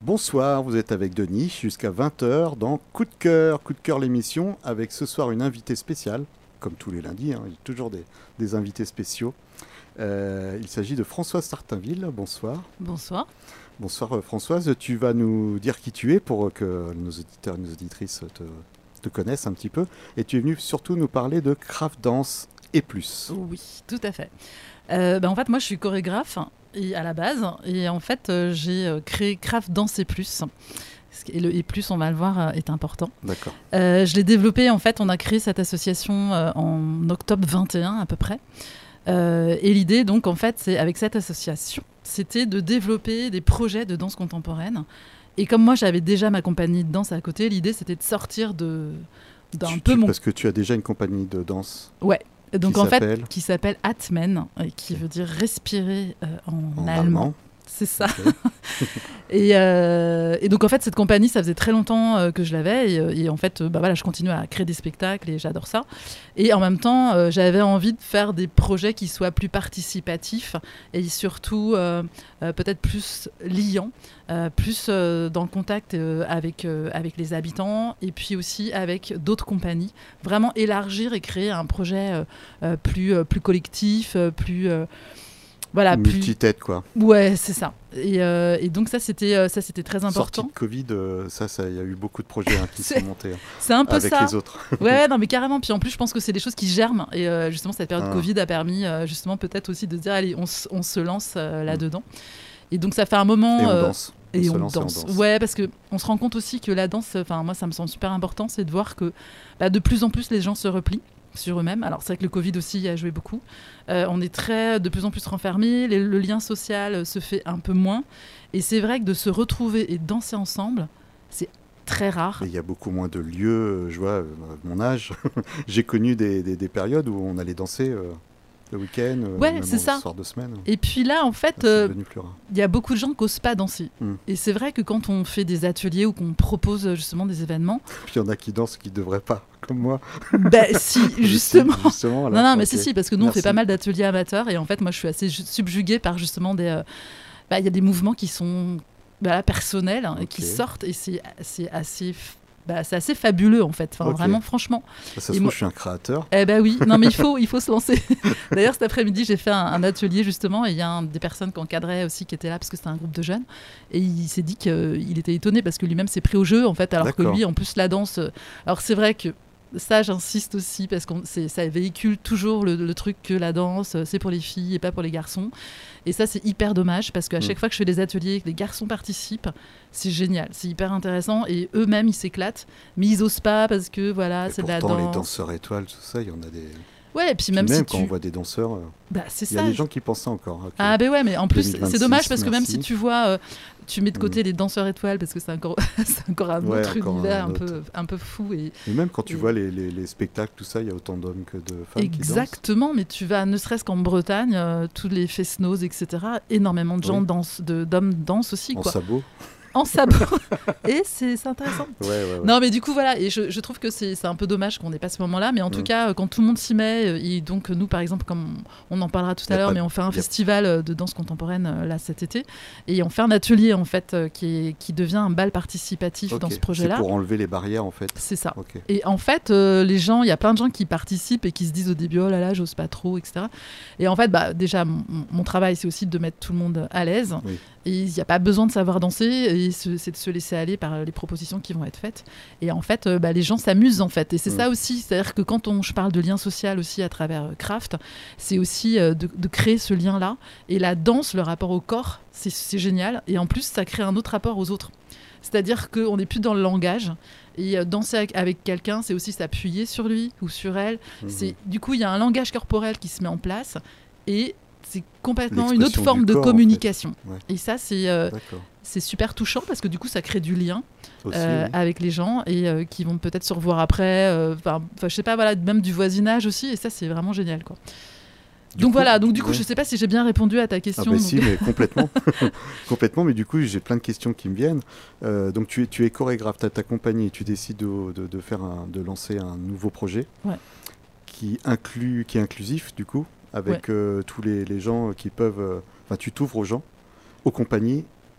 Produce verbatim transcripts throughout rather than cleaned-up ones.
Bonsoir, vous êtes avec Denis jusqu'à vingt heures dans Coup de cœur, Coup de cœur l'émission, avec ce soir une invitée spéciale, comme tous les lundis, hein, il y a toujours des, des invités spéciaux. Euh, il s'agit de Françoise Sartinville, bonsoir. Bonsoir. Bonsoir euh, Françoise, tu vas nous dire qui tu es pour que nos auditeurs et nos auditrices te, te connaissent un petit peu. Et tu es venue surtout nous parler de craft dance et plus. Oui, tout à fait. Euh, ben en fait, moi je suis chorégraphe et, à la base, et en fait euh, j'ai euh, créé Craft Dance et plus. Et le et plus, on va le voir, euh, est important. D'accord. Euh, je l'ai développé, en fait, on a créé cette association euh, en octobre vingt et un à peu près. Euh, et l'idée, donc, en fait, c'est avec cette association, c'était de développer des projets de danse contemporaine. Et comme moi, j'avais déjà ma compagnie de danse à côté, l'idée, c'était de sortir de d'un Tu- peu tu- mon... Parce que tu as déjà une compagnie de danse. Ouais. Donc Qui en fait, s'appelle qui s'appelle Atmen, et qui veut dire respirer euh, en, En allemand. allemand. C'est ça. Ok. Et, euh, et donc en fait, cette compagnie, ça faisait très longtemps euh, que je l'avais, et, euh, et en fait, euh, bah voilà, je continue à créer des spectacles et j'adore ça. Et en même temps, euh, j'avais envie de faire des projets qui soient plus participatifs et surtout euh, euh, peut-être plus liants, euh, plus euh, dans le contact euh, avec euh, avec les habitants et puis aussi avec d'autres compagnies. Vraiment élargir et créer un projet euh, euh, plus euh, plus collectif, euh, plus euh, voilà, plus... Multi-tête, quoi. Ouais, c'est ça. Et, euh, et donc ça, c'était euh, ça, c'était très Sortie important. de Covid, euh, ça, ça, il y a eu beaucoup de projets hein, qui C'est- sont montés hein, C'est un peu avec ça. les autres. Ouais, ouais, non, mais carrément. Puis en plus, je pense que c'est des choses qui germent. Et euh, justement, cette période Ah. Covid a permis euh, justement peut-être aussi de se dire, allez, on, s- on se lance euh, là-dedans. Et donc ça fait un moment. Et on euh, danse. Et se on lance et danse. on danse. Ouais, parce que on se rend compte aussi que la danse, enfin moi ça me semble super important, c'est de voir que bah, de plus en plus les gens se replient sur eux-mêmes. Alors c'est vrai que le Covid aussi a joué beaucoup. Euh, on est très de plus en plus renfermés, les- le lien social se fait un peu moins. Et c'est vrai que de se retrouver et danser ensemble, c'est très rare. Et il y a beaucoup moins de lieux. euh, Je vois, euh, à mon âge, j'ai connu des, des, des périodes où on allait danser euh, le week-end, euh, Ouais, même c'est en ça. soir de semaine. Et puis là, en fait, C'est euh, devenu plus rare. il y a beaucoup de gens qui n'osent pas danser. Mm. Et c'est vrai que quand on fait des ateliers ou qu'on propose euh, justement des événements, Puis il y en a qui dansent qui ne devraient pas, comme moi. bah si, justement. Si, justement alors, Non, non, mais ok. si, si, parce que nous, on fait Merci. pas mal d'ateliers amateurs et en fait, moi, je suis assez ju- subjuguée par justement des. euh, bah, il y a des mouvements qui sont bah, personnels hein, et qui Ok. sortent et c'est c'est assez. f- Bah, c'est assez fabuleux en fait, enfin, Ok. vraiment franchement. Ça, ça Et se moi- trouve, je suis un créateur. Eh ben oui, non mais il faut, il faut se lancer. D'ailleurs cet après-midi j'ai fait un, un atelier justement et il y a un des personnes qui encadraient aussi qui était là parce que c'était un groupe de jeunes et il s'est dit qu'il était étonné parce que lui-même s'est pris au jeu en fait alors que D'accord. lui en plus la danse. euh, Alors c'est vrai que ça j'insiste aussi parce que ça véhicule toujours le, le truc que la danse euh, c'est pour les filles et pas pour les garçons et ça c'est hyper dommage parce qu'à Mm. chaque fois que je fais des ateliers et que les garçons participent c'est génial, c'est hyper intéressant et eux-mêmes ils s'éclatent mais ils osent pas parce que voilà Et c'est de la pourtant, les danse. danseurs étoiles, tout ça, il y en a des. Ouais, et puis Puis même, même si quand tu... on voit des danseurs, euh, Bah, c'est il y a ça. des gens qui pensent ça encore. ok. Ah ben ouais, mais en plus, deux mille vingt-six, c'est dommage parce que même merci. si tu vois, euh, tu mets de côté Mm. les danseurs étoiles parce que c'est encore, c'est encore un Ouais, autre encore univers un un, autre. peu, un peu fou. Et... Et même quand tu Et- vois les, les, les spectacles, tout ça, il y a autant d'hommes que de femmes qui dansent. Exactement, mais tu vas, ne serait-ce qu'en Bretagne, euh, tous les fest-noz, et cetera, énormément de gens Oui. dansent, de, d'hommes dansent aussi, En quoi. sabot. En sabot. Et c'est c'est intéressant. Ouais, ouais, ouais. Non, mais du coup, voilà, et je, je trouve que c'est c'est un peu dommage qu'on n'ait pas ce moment-là, mais en tout Mm. cas, euh, quand tout le monde s'y met, euh, et donc euh, nous, par exemple, comme on en parlera tout Y à a l'heure, pas mais de- on fait un y a- festival euh, de danse contemporaine euh, là cet été, et on fait un atelier en fait euh, qui, est, qui devient un bal participatif Ok. dans ce C'est projet-là. pour enlever les barrières, en fait. C'est ça. Ok. Et en fait, euh, les gens, il y a plein de gens qui participent et qui se disent au début, oh là là, j'ose pas trop, et cetera. Et en fait, bah, déjà, mon, mon travail, c'est aussi de mettre tout le monde à l'aise. Oui. Et il n'y a pas besoin de savoir danser, et ce- c'est de se laisser aller par les propositions qui vont être faites. Et en fait, euh, bah, les gens s'amusent, en fait. Et c'est Mm. ça aussi, c'est-à-dire que quand on, je parle de lien social aussi à travers euh, Craft, c'est aussi euh, de, de créer ce lien-là. Et la danse, le rapport au corps, c'est c'est génial. Et en plus, ça crée un autre rapport aux autres. C'est-à-dire qu'on n'est plus dans le langage. Et euh, danser avec, avec quelqu'un, c'est aussi s'appuyer sur lui ou sur elle. Mhm. C'est, du coup, il y a un langage corporel qui se met en place. Et c'est complètement une autre L'expression forme du de corps, en fait. communication. Ouais. Et ça, c'est euh, D'accord. c'est super touchant parce que du coup, ça crée du lien Aussi, euh, oui. avec les gens et euh, qui vont peut-être se revoir après. euh, Enfin, enfin, je sais pas, voilà, même du voisinage aussi. Et ça, c'est vraiment génial, quoi. Du donc coup, voilà, donc du coup, ouais. je sais pas si j'ai bien répondu à ta Ah question. bah donc- si, mais complètement. complètement, mais du coup, j'ai plein de questions qui me viennent. Euh, donc tu es, tu es chorégraphe, tu as ta compagnie et tu décides de, de, de faire un, de lancer un nouveau projet Ouais. qui, inclut, qui est inclusif, du coup, avec euh, tous les, les gens qui peuvent... euh, Enfin, tu t'ouvres aux gens, aux compagnies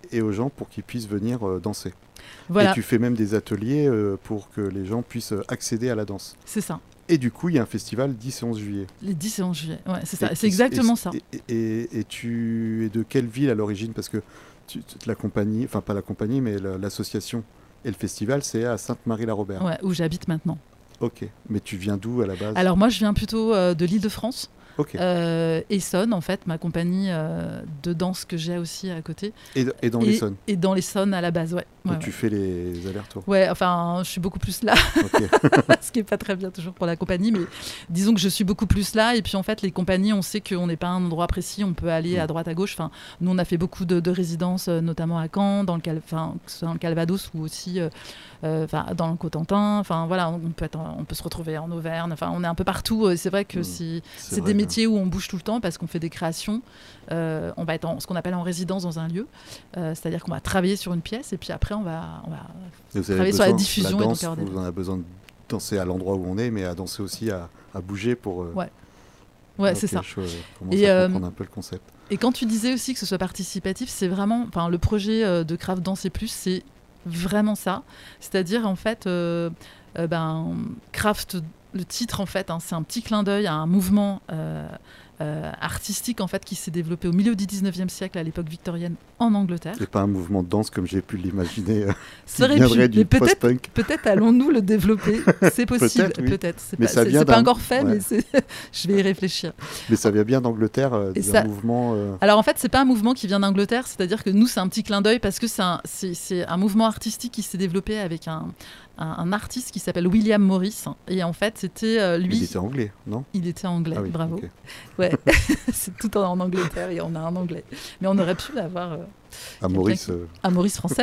et aux gens pour qu'ils puissent venir euh, danser. Voilà. Et tu fais même des ateliers euh, pour que les gens puissent accéder à la danse. C'est ça. Et du coup, il y a un festival dix et onze juillet. Les dix et onze juillet, ouais, c'est ça. Et C'est qui- exactement et- ça. Et, et- et tu es de quelle ville à l'origine? Parce que tu- tu- la compagnie, enfin pas la compagnie, mais la- l'association et le festival, c'est à Sainte-Marie-la-Robert. Ouais, où j'habite maintenant. Ok. Mais tu viens d'où à la base? Alors moi, je viens plutôt euh, de l'Île-de-France. Ok. Euh, Essonne, en fait, ma compagnie euh, de danse que j'ai aussi à côté. Et, et dans et, l'Essonne. Et dans l'Essonne à la base, ouais. Donc ouais, tu ouais. fais les allers-retours. Ouais, enfin, je suis beaucoup plus là, Ok. ce qui est pas très bien toujours pour la compagnie, mais disons que je suis beaucoup plus là. Et puis en fait, les compagnies, on sait qu'on n'est pas à un endroit précis, on peut aller Mm. à droite, à gauche. Enfin, nous, on a fait beaucoup de, de résidences, euh, notamment à Caen, dans le, Cal- enfin, que ce soit dans le Calvados ou aussi euh, euh, enfin, dans le Cotentin. Enfin voilà, on peut, être, en- on peut se retrouver en Auvergne. Enfin, on est un peu partout. Euh, C'est vrai que Mm. si, C'est c'est vrai, des métiers où on bouge tout le temps parce qu'on fait des créations. Euh, on va être en ce qu'on appelle en résidence dans un lieu, Euh, c'est-à-dire qu'on va travailler sur une pièce et puis après on va, on va Et vous avez travailler sur la besoin- diffusion la et danse, donc avoir des- vous en avez besoin de danser à l'endroit où on est, mais à danser aussi à, à bouger pour. euh, Ouais. Ouais, ok, c'est ça. Je euh, commence Et, à euh, comprendre un peu le concept. Et quand tu disais aussi que ce soit participatif, c'est vraiment, enfin, le projet euh, de Craft Danse et Plus, c'est vraiment ça. C'est-à-dire, en fait, euh, euh, ben, Craft, le titre, en fait, hein, c'est un petit clin d'œil à un mouvement euh, euh, artistique, en fait, qui s'est développé au milieu du dix-neuvième siècle, à l'époque victorienne, en Angleterre. Et pas un mouvement de danse comme j'ai pu l'imaginer, euh, qui Ça aurait viendrait pu, du mais peut-être post-punk. peut-être allons-nous le développer. C'est possible, Peut-être, oui. peut-être. C'est Mais pas, ça c'est- vient c'est pas d'un- encore fait, ouais. mais c'est- je vais y réfléchir. Mais ça vient bien d'Angleterre, euh, Et d'un ça- mouvement. euh, Alors en fait, c'est pas un mouvement qui vient d'Angleterre, c'est-à-dire que nous, c'est un petit clin d'œil parce que c'est un, c'est, c'est un mouvement artistique qui s'est développé avec un, un, un artiste qui s'appelle William Morris. Et en fait, c'était euh, lui. Il était anglais, non? Il était anglais, Ah oui, bravo. ok. Ouais, c'est tout en, en Angleterre et on a un anglais. Mais on aurait pu l'avoir. euh, À Quelqu'un Maurice. qui- euh, un Maurice français.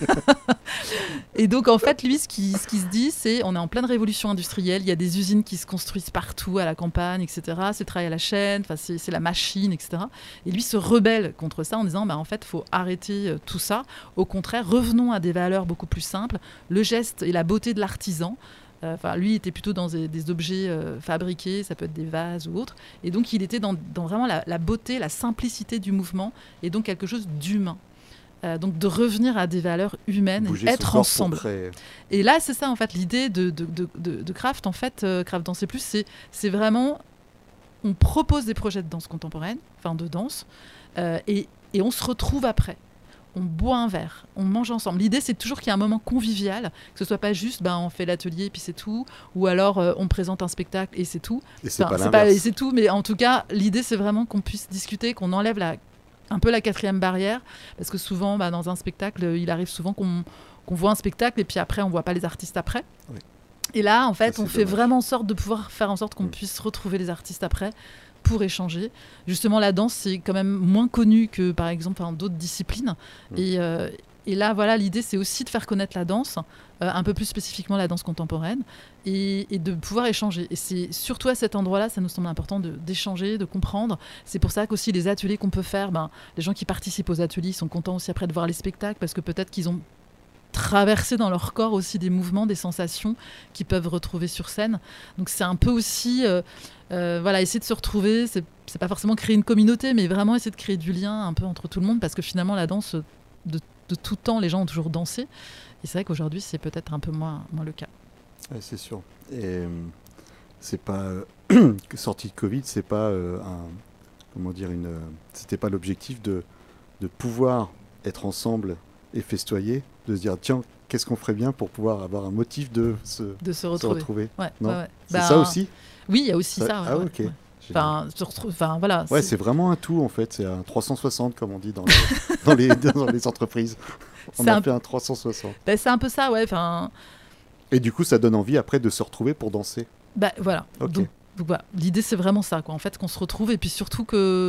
Et donc, en fait, lui, ce qui, ce qui se dit, c'est on est en pleine révolution industrielle, il y a des usines qui se construisent partout à la campagne, et cetera. C'est le travail à la chaîne, enfin, c'est, c'est la machine, et cetera. Et lui se rebelle contre ça en disant, bah, en fait, il faut arrêter euh, tout ça. Au contraire, revenons à des valeurs beaucoup plus simples, le geste et la beauté de l'artisan. Euh, Enfin, lui, il était plutôt dans des, des objets euh, fabriqués, ça peut être des vases ou autres. Et donc, il était dans, dans vraiment la, la beauté, la simplicité du mouvement, et donc quelque chose d'humain. Euh, donc, de revenir à des valeurs humaines, bouger et son être corps pour ensemble. créer. Et là, c'est ça, en fait, l'idée de, de, de, de, de Craft, en fait, euh, Craft Danse et Plus, c'est, c'est vraiment, on propose des projets de danse contemporaine, enfin de danse, euh, et, et on se retrouve après. On boit un verre, on mange ensemble. L'idée, c'est toujours qu'il y ait un moment convivial, que ce soit pas juste, ben, on fait l'atelier et puis c'est tout, ou alors euh, on présente un spectacle et c'est tout. Et c'est Enfin, pas c'est pas- l'inverse. et c'est tout, mais en tout cas, l'idée, c'est vraiment qu'on puisse discuter, qu'on enlève la, un peu la quatrième barrière, parce que souvent, bah, dans un spectacle, il arrive souvent qu'on, qu'on voit un spectacle et puis après, on voit pas les artistes après. Oui. Et là, en fait, Ça, on c'est fait dommage. vraiment en sorte de pouvoir faire en sorte qu'on Mm. puisse retrouver les artistes après pour échanger. Justement, la danse, c'est quand même moins connu que, par exemple, enfin, d'autres disciplines. Mm. Et, euh, et là, voilà, l'idée, c'est aussi de faire connaître la danse, euh, un peu plus spécifiquement la danse contemporaine, et, et de pouvoir échanger. Et c'est surtout à cet endroit-là, ça nous semble important de, d'échanger, de comprendre. C'est pour ça qu'aussi les ateliers qu'on peut faire, ben, les gens qui participent aux ateliers, ils sont contents aussi après de voir les spectacles, parce que peut-être qu'ils ont traversé dans leur corps aussi des mouvements, des sensations qu'ils peuvent retrouver sur scène. Donc c'est un peu aussi, euh, euh, voilà, essayer de se retrouver. C'est, c'est pas forcément créer une communauté, mais vraiment essayer de créer du lien un peu entre tout le monde, parce que finalement la danse, de, de tout temps, les gens ont toujours dansé. Et c'est vrai qu'aujourd'hui, c'est peut-être un peu moins, moins le cas. Ouais, c'est sûr. Et euh, c'est pas euh, que sortie de Covid, c'est pas euh, un comment dire une. euh, C'était pas l'objectif de de pouvoir être ensemble et festoyer, de se dire tiens qu'est-ce qu'on ferait bien pour pouvoir avoir un motif de se, De se se retrouver. retrouver. Ouais, Non, ouais, ouais. C'est Bah, ça aussi. Oui, il y a aussi Ça- ça. ouais, ah ouais, ok. ouais. Génial. Enfin, se retrouve- enfin, voilà. Ouais, c'est- c'est vraiment un tout en fait. C'est un trois cent soixante comme on dit dans les, dans les, dans les entreprises. On C'est a un- fait un trois cent soixante. bah, c'est un peu ça, ouais. Enfin, Et du coup, ça donne envie après de se retrouver pour danser. bah, voilà. Ok. Donc, donc voilà. L'idée, c'est vraiment ça, quoi. En fait, qu'on se retrouve et puis surtout que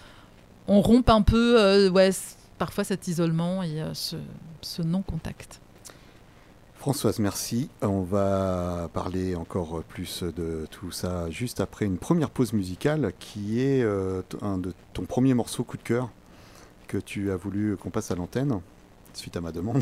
on rompe un peu, euh, ouais, c- parfois cet isolement et euh, ce, ce non-contact. Françoise, merci. On va parler encore plus de tout ça juste après une première pause musicale qui est euh, t- un de ton premier morceau coup de cœur que tu as voulu qu'on passe à l'antenne suite à ma demande.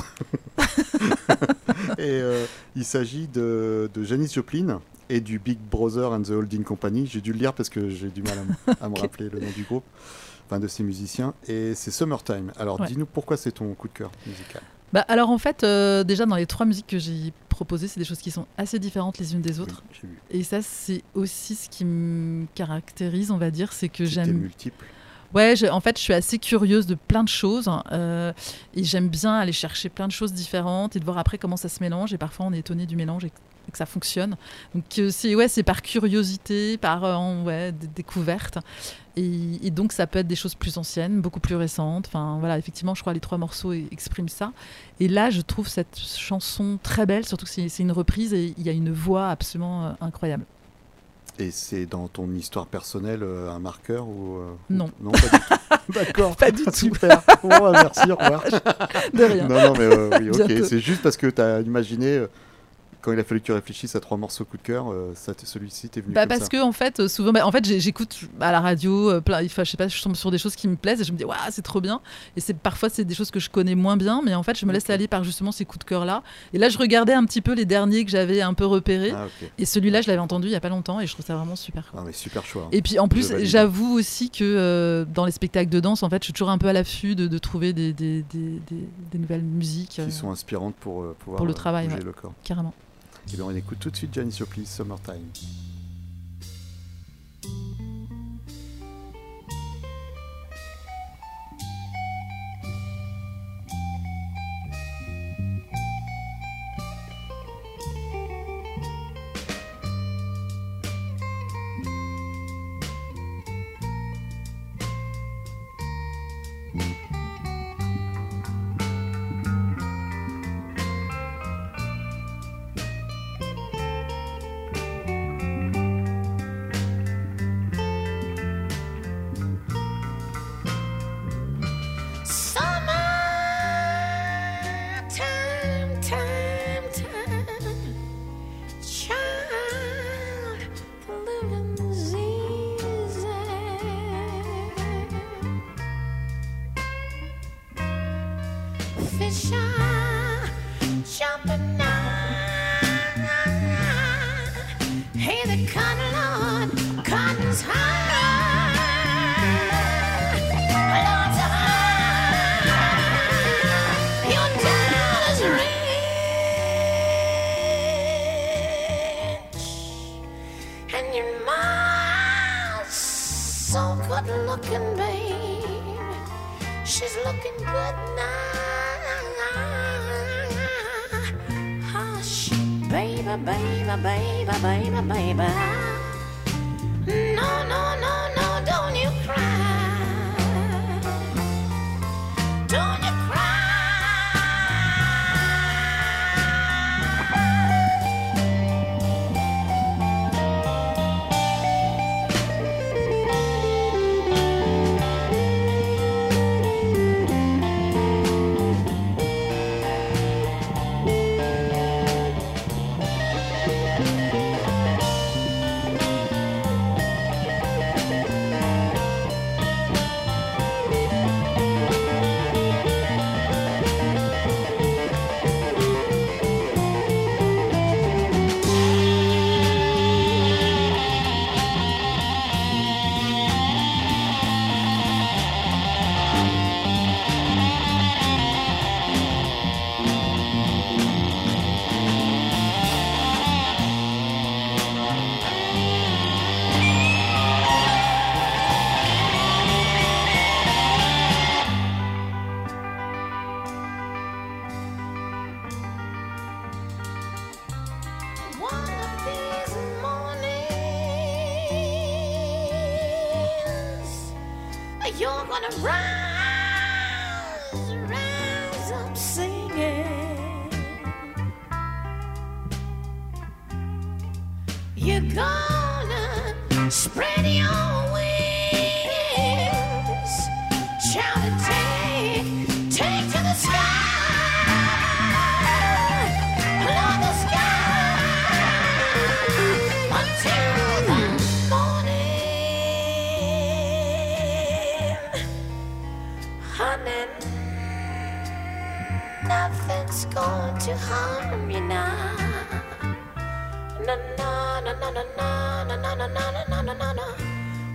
Et euh, il s'agit de, de Janis Joplin et du Big Brother and the Holding Company. J'ai dû le lire parce que j'ai du mal à, m- à me Ok. rappeler le nom du groupe. enfin de ces musiciens, et c'est Summertime. Alors Ouais. dis-nous pourquoi c'est ton coup de cœur musical. Bah, alors en fait, euh, déjà dans les trois musiques que j'ai proposées, c'est des choses qui sont assez différentes les unes des autres. Oui, j'ai vu. Et ça, c'est aussi ce qui me caractérise, on va dire, c'est que C'était j'aime. multiple. Ouais, je- en fait, je suis assez curieuse de plein de choses euh, et j'aime bien aller chercher plein de choses différentes et de voir après comment ça se mélange. Et parfois, on est étonné du mélange et que, et que ça fonctionne. Donc, euh, c'est ouais, c'est par curiosité, par euh, en- ouais, des découvertes. Et, et donc, ça peut être des choses plus anciennes, beaucoup plus récentes. Enfin, voilà, effectivement, je crois que les trois morceaux e- expriment ça. Et là, je trouve cette chanson très belle, surtout que c'est c'est une reprise et il y a une voix absolument euh, incroyable. Et c'est dans ton histoire personnelle euh, un marqueur ou euh, Non. ou- non, pas du tout. D'accord. Pas du tout. Super. Bon, bah, merci, au revoir. De rien. Non, non, mais euh, oui, ok. Bientôt. C'est juste parce que tu as imaginé, euh, quand il a fallu que tu réfléchisses à trois morceaux coup de cœur, euh, ça t- celui-ci t'est venu Bah comme parce ça. que en fait euh, souvent bah, en fait j'ai- j'écoute à la radio euh, plein enfin, je sais pas je tombe sur des choses qui me plaisent et je me dis waouh c'est trop bien et c'est parfois c'est des choses que je connais moins bien mais en fait je me laisse Ok. aller par justement ces coups de cœur là et là je regardais un petit peu les derniers que j'avais un peu repérés Ah, ok. et celui-là je l'avais entendu il y a pas longtemps et je trouve ça vraiment super quoi. Ah, mais super choix. hein. Et puis en Je plus valide. j'avoue aussi que euh, dans les spectacles de danse en fait je suis toujours un peu à l'affût de, de trouver des, des, des, des- des nouvelles musiques euh, Qui sont inspirantes pour euh, pouvoir pour le euh, travail, bouger ouais. le corps. carrément. Et bien on écoute tout de suite Janis Joplin, Summertime. Summertime, time, time, child, the living's easy. Fish are jumping out. Hey, the cotton Lord, cotton's high. Lord's high. Your dollar's rich, and your mom's so good looking, babe. She's looking good now. Hush, baby, baby, baby, baby, baby. No, no, no, no, don't you cry. Don't you cry. One of these mornings, you're gonna rise, rise up singing. You're gonna spread your wings, shout and take, take to the sky. Love the sky until the morning, honey. Nothing's going to harm you now. No, no, no, no, no, no, no, no, no, no, no, no, no, no.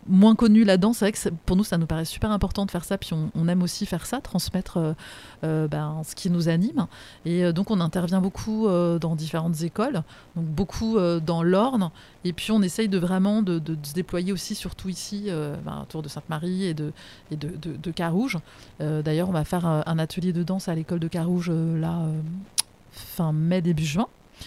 moins connus là-dedans, c'est vrai que c'est- pour nous, ça nous paraît super important de faire ça. Puis on, on aime aussi faire ça, transmettre euh, euh, ben, ce qui nous anime. Et euh, donc, on intervient beaucoup euh, dans différentes écoles, donc beaucoup euh, dans l'Orne. Et puis, on essaye de vraiment de, de- de se déployer aussi, surtout ici, euh, ben, autour de Sainte-Marie et de, et de, de, de Carouge. Euh, D'ailleurs, on va faire un, un atelier de danse à l'école de Carouge, euh, là, euh, fin mai, début juin.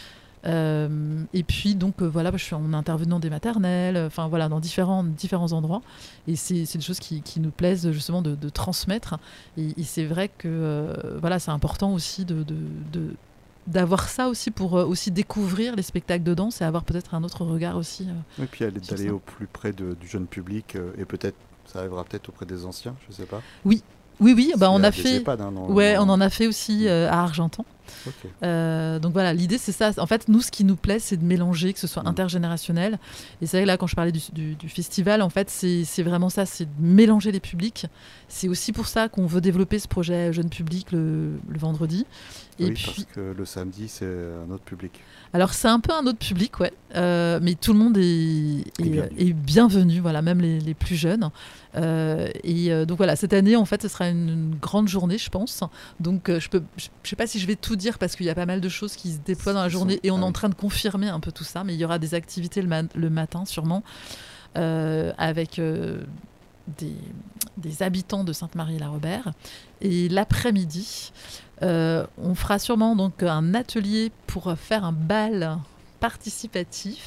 Euh, et puis donc euh, voilà, je suis en intervenant des maternelles, euh, enfin voilà, dans différents, différents endroits. Et c'est c'est des choses qui, qui nous plaisent justement de, de transmettre. Et, et c'est vrai que euh, voilà, c'est important aussi de, de, de- d'avoir ça aussi pour euh, aussi découvrir les spectacles de danse et avoir peut-être un autre regard aussi. euh. Et puis aller- Sur d'aller ça. au plus près de- du jeune public euh, et peut-être, ça arrivera peut-être auprès des anciens, je sais pas. Oui, oui, bah S'il on y a des fait. EHPAD, hein, dans- Ouais, dans- on en a fait aussi euh, à Argentan. Ok. Euh, donc voilà, l'idée c'est ça. En fait, nous, ce qui nous plaît, c'est de mélanger, que ce soit Mm. intergénérationnel. Et c'est vrai que là, quand je parlais du, du- du festival, en fait, c'est c'est vraiment ça, c'est de mélanger les publics. C'est aussi pour ça qu'on veut développer ce projet jeune public le, le vendredi. Et Oui, puis, parce que le samedi, c'est un autre public. alors c'est un peu un autre public, ouais, Euh, mais tout le monde est, est, bienvenu. est bienvenu, voilà, même les, les plus jeunes. Euh, et euh, donc voilà, cette année, en fait, ce sera une, une grande journée, je pense. Donc euh, je peux, je, je sais pas si je vais tout dire parce qu'il y a pas mal de choses qui se déploient dans la Qui sont- journée et on ah est en oui. train de confirmer un peu tout ça. Mais il y aura des activités le, ma- le matin, sûrement, euh, avec euh, des, des habitants de Sainte-Marie-la-Robert. Et l'après-midi, euh, on fera sûrement donc un atelier pour faire un bal participatif.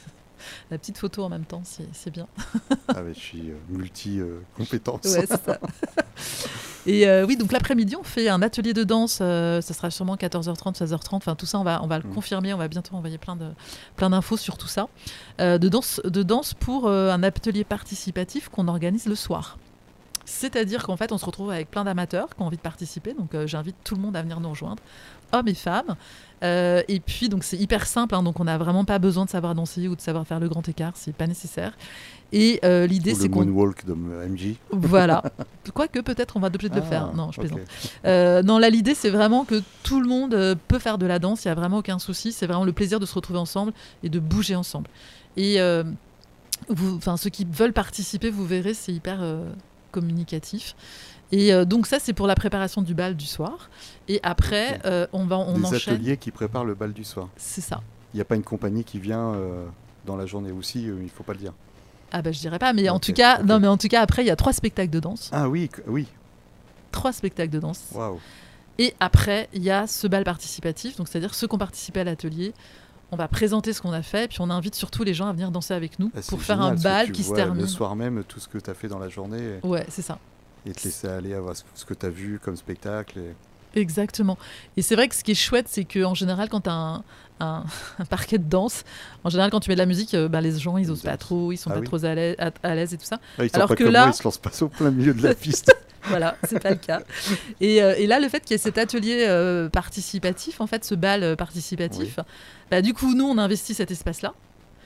La petite photo en même temps, c'est c'est bien. Ah, mais je suis euh, multi-compétence. Ouais, c'est ça. Et euh, oui, donc l'après-midi, on fait un atelier de danse. euh, ça sera sûrement quatorze heures trente, seize heures trente. Enfin, tout ça, on va, on va le Mm. confirmer. On va bientôt envoyer plein de, plein d'infos sur tout ça. Euh, de, danse, de danse pour euh, un atelier participatif qu'on organise le soir. C'est-à-dire qu'en fait, on se retrouve avec plein d'amateurs qui ont envie de participer. Donc, euh, j'invite tout le monde à venir nous rejoindre, hommes et femmes. Euh, et puis, donc, c'est hyper simple. hein, donc, on n'a vraiment pas besoin de savoir danser ou de savoir faire le grand écart. C'est pas nécessaire. Et euh, l'idée, Ou c'est le qu'on. moonwalk de M J. Voilà. Quoique, peut-être, on va être obligé de le Ah, faire. Non, je ok. plaisante. Euh, non, là, l'idée, c'est vraiment que tout le monde euh, peut faire de la danse. Il n'y a vraiment aucun souci. C'est vraiment le plaisir de se retrouver ensemble et de bouger ensemble. Et euh, vous, enfin, ceux qui veulent participer, vous verrez, c'est hyper euh, communicatif. Et euh, donc ça, c'est pour la préparation du bal du soir. Et après, Ok. euh, on va, on Des enchaîne. ateliers qui préparent le bal du soir. C'est ça. Il n'y a pas une compagnie qui vient euh, dans la journée aussi, euh, il faut pas le dire. Ah bah je dirais pas, mais en Ok, tout cas, ok. non, mais en tout cas, après, il y a trois spectacles de danse. Ah oui, que- oui, Trois spectacles de danse. waouh. Et après, il y a ce bal participatif, donc c'est-à-dire ceux qui ont participé à l'atelier. On va présenter ce qu'on a fait, puis on invite surtout les gens à venir danser avec nous Ah, c'est pour faire génial, un parce que bal tu qui se vois termine. le soir même tout ce que tu as fait dans la journée et, Ouais, c'est ça. et te laisser aller à voir ce, ce que tu as vu comme spectacle. Et... Exactement. Et c'est vrai que ce qui est chouette, c'est qu'en général, quand tu as un, un- un parquet de danse, en général, quand tu mets de la musique, euh, bah, les gens, ils Ils osent pas osent. trop, ils sont Ah pas oui. trop à l'aise, à, à l'aise et tout ça. Ah, ils sont Alors pas que comme là- moi, ils se lancent pas au plein milieu de la piste. Voilà, c'est pas le cas. Et, euh, et là, le fait qu'il y ait cet atelier euh, participatif, en fait, ce bal euh, participatif, bah, du coup, nous, on investit cet espace-là.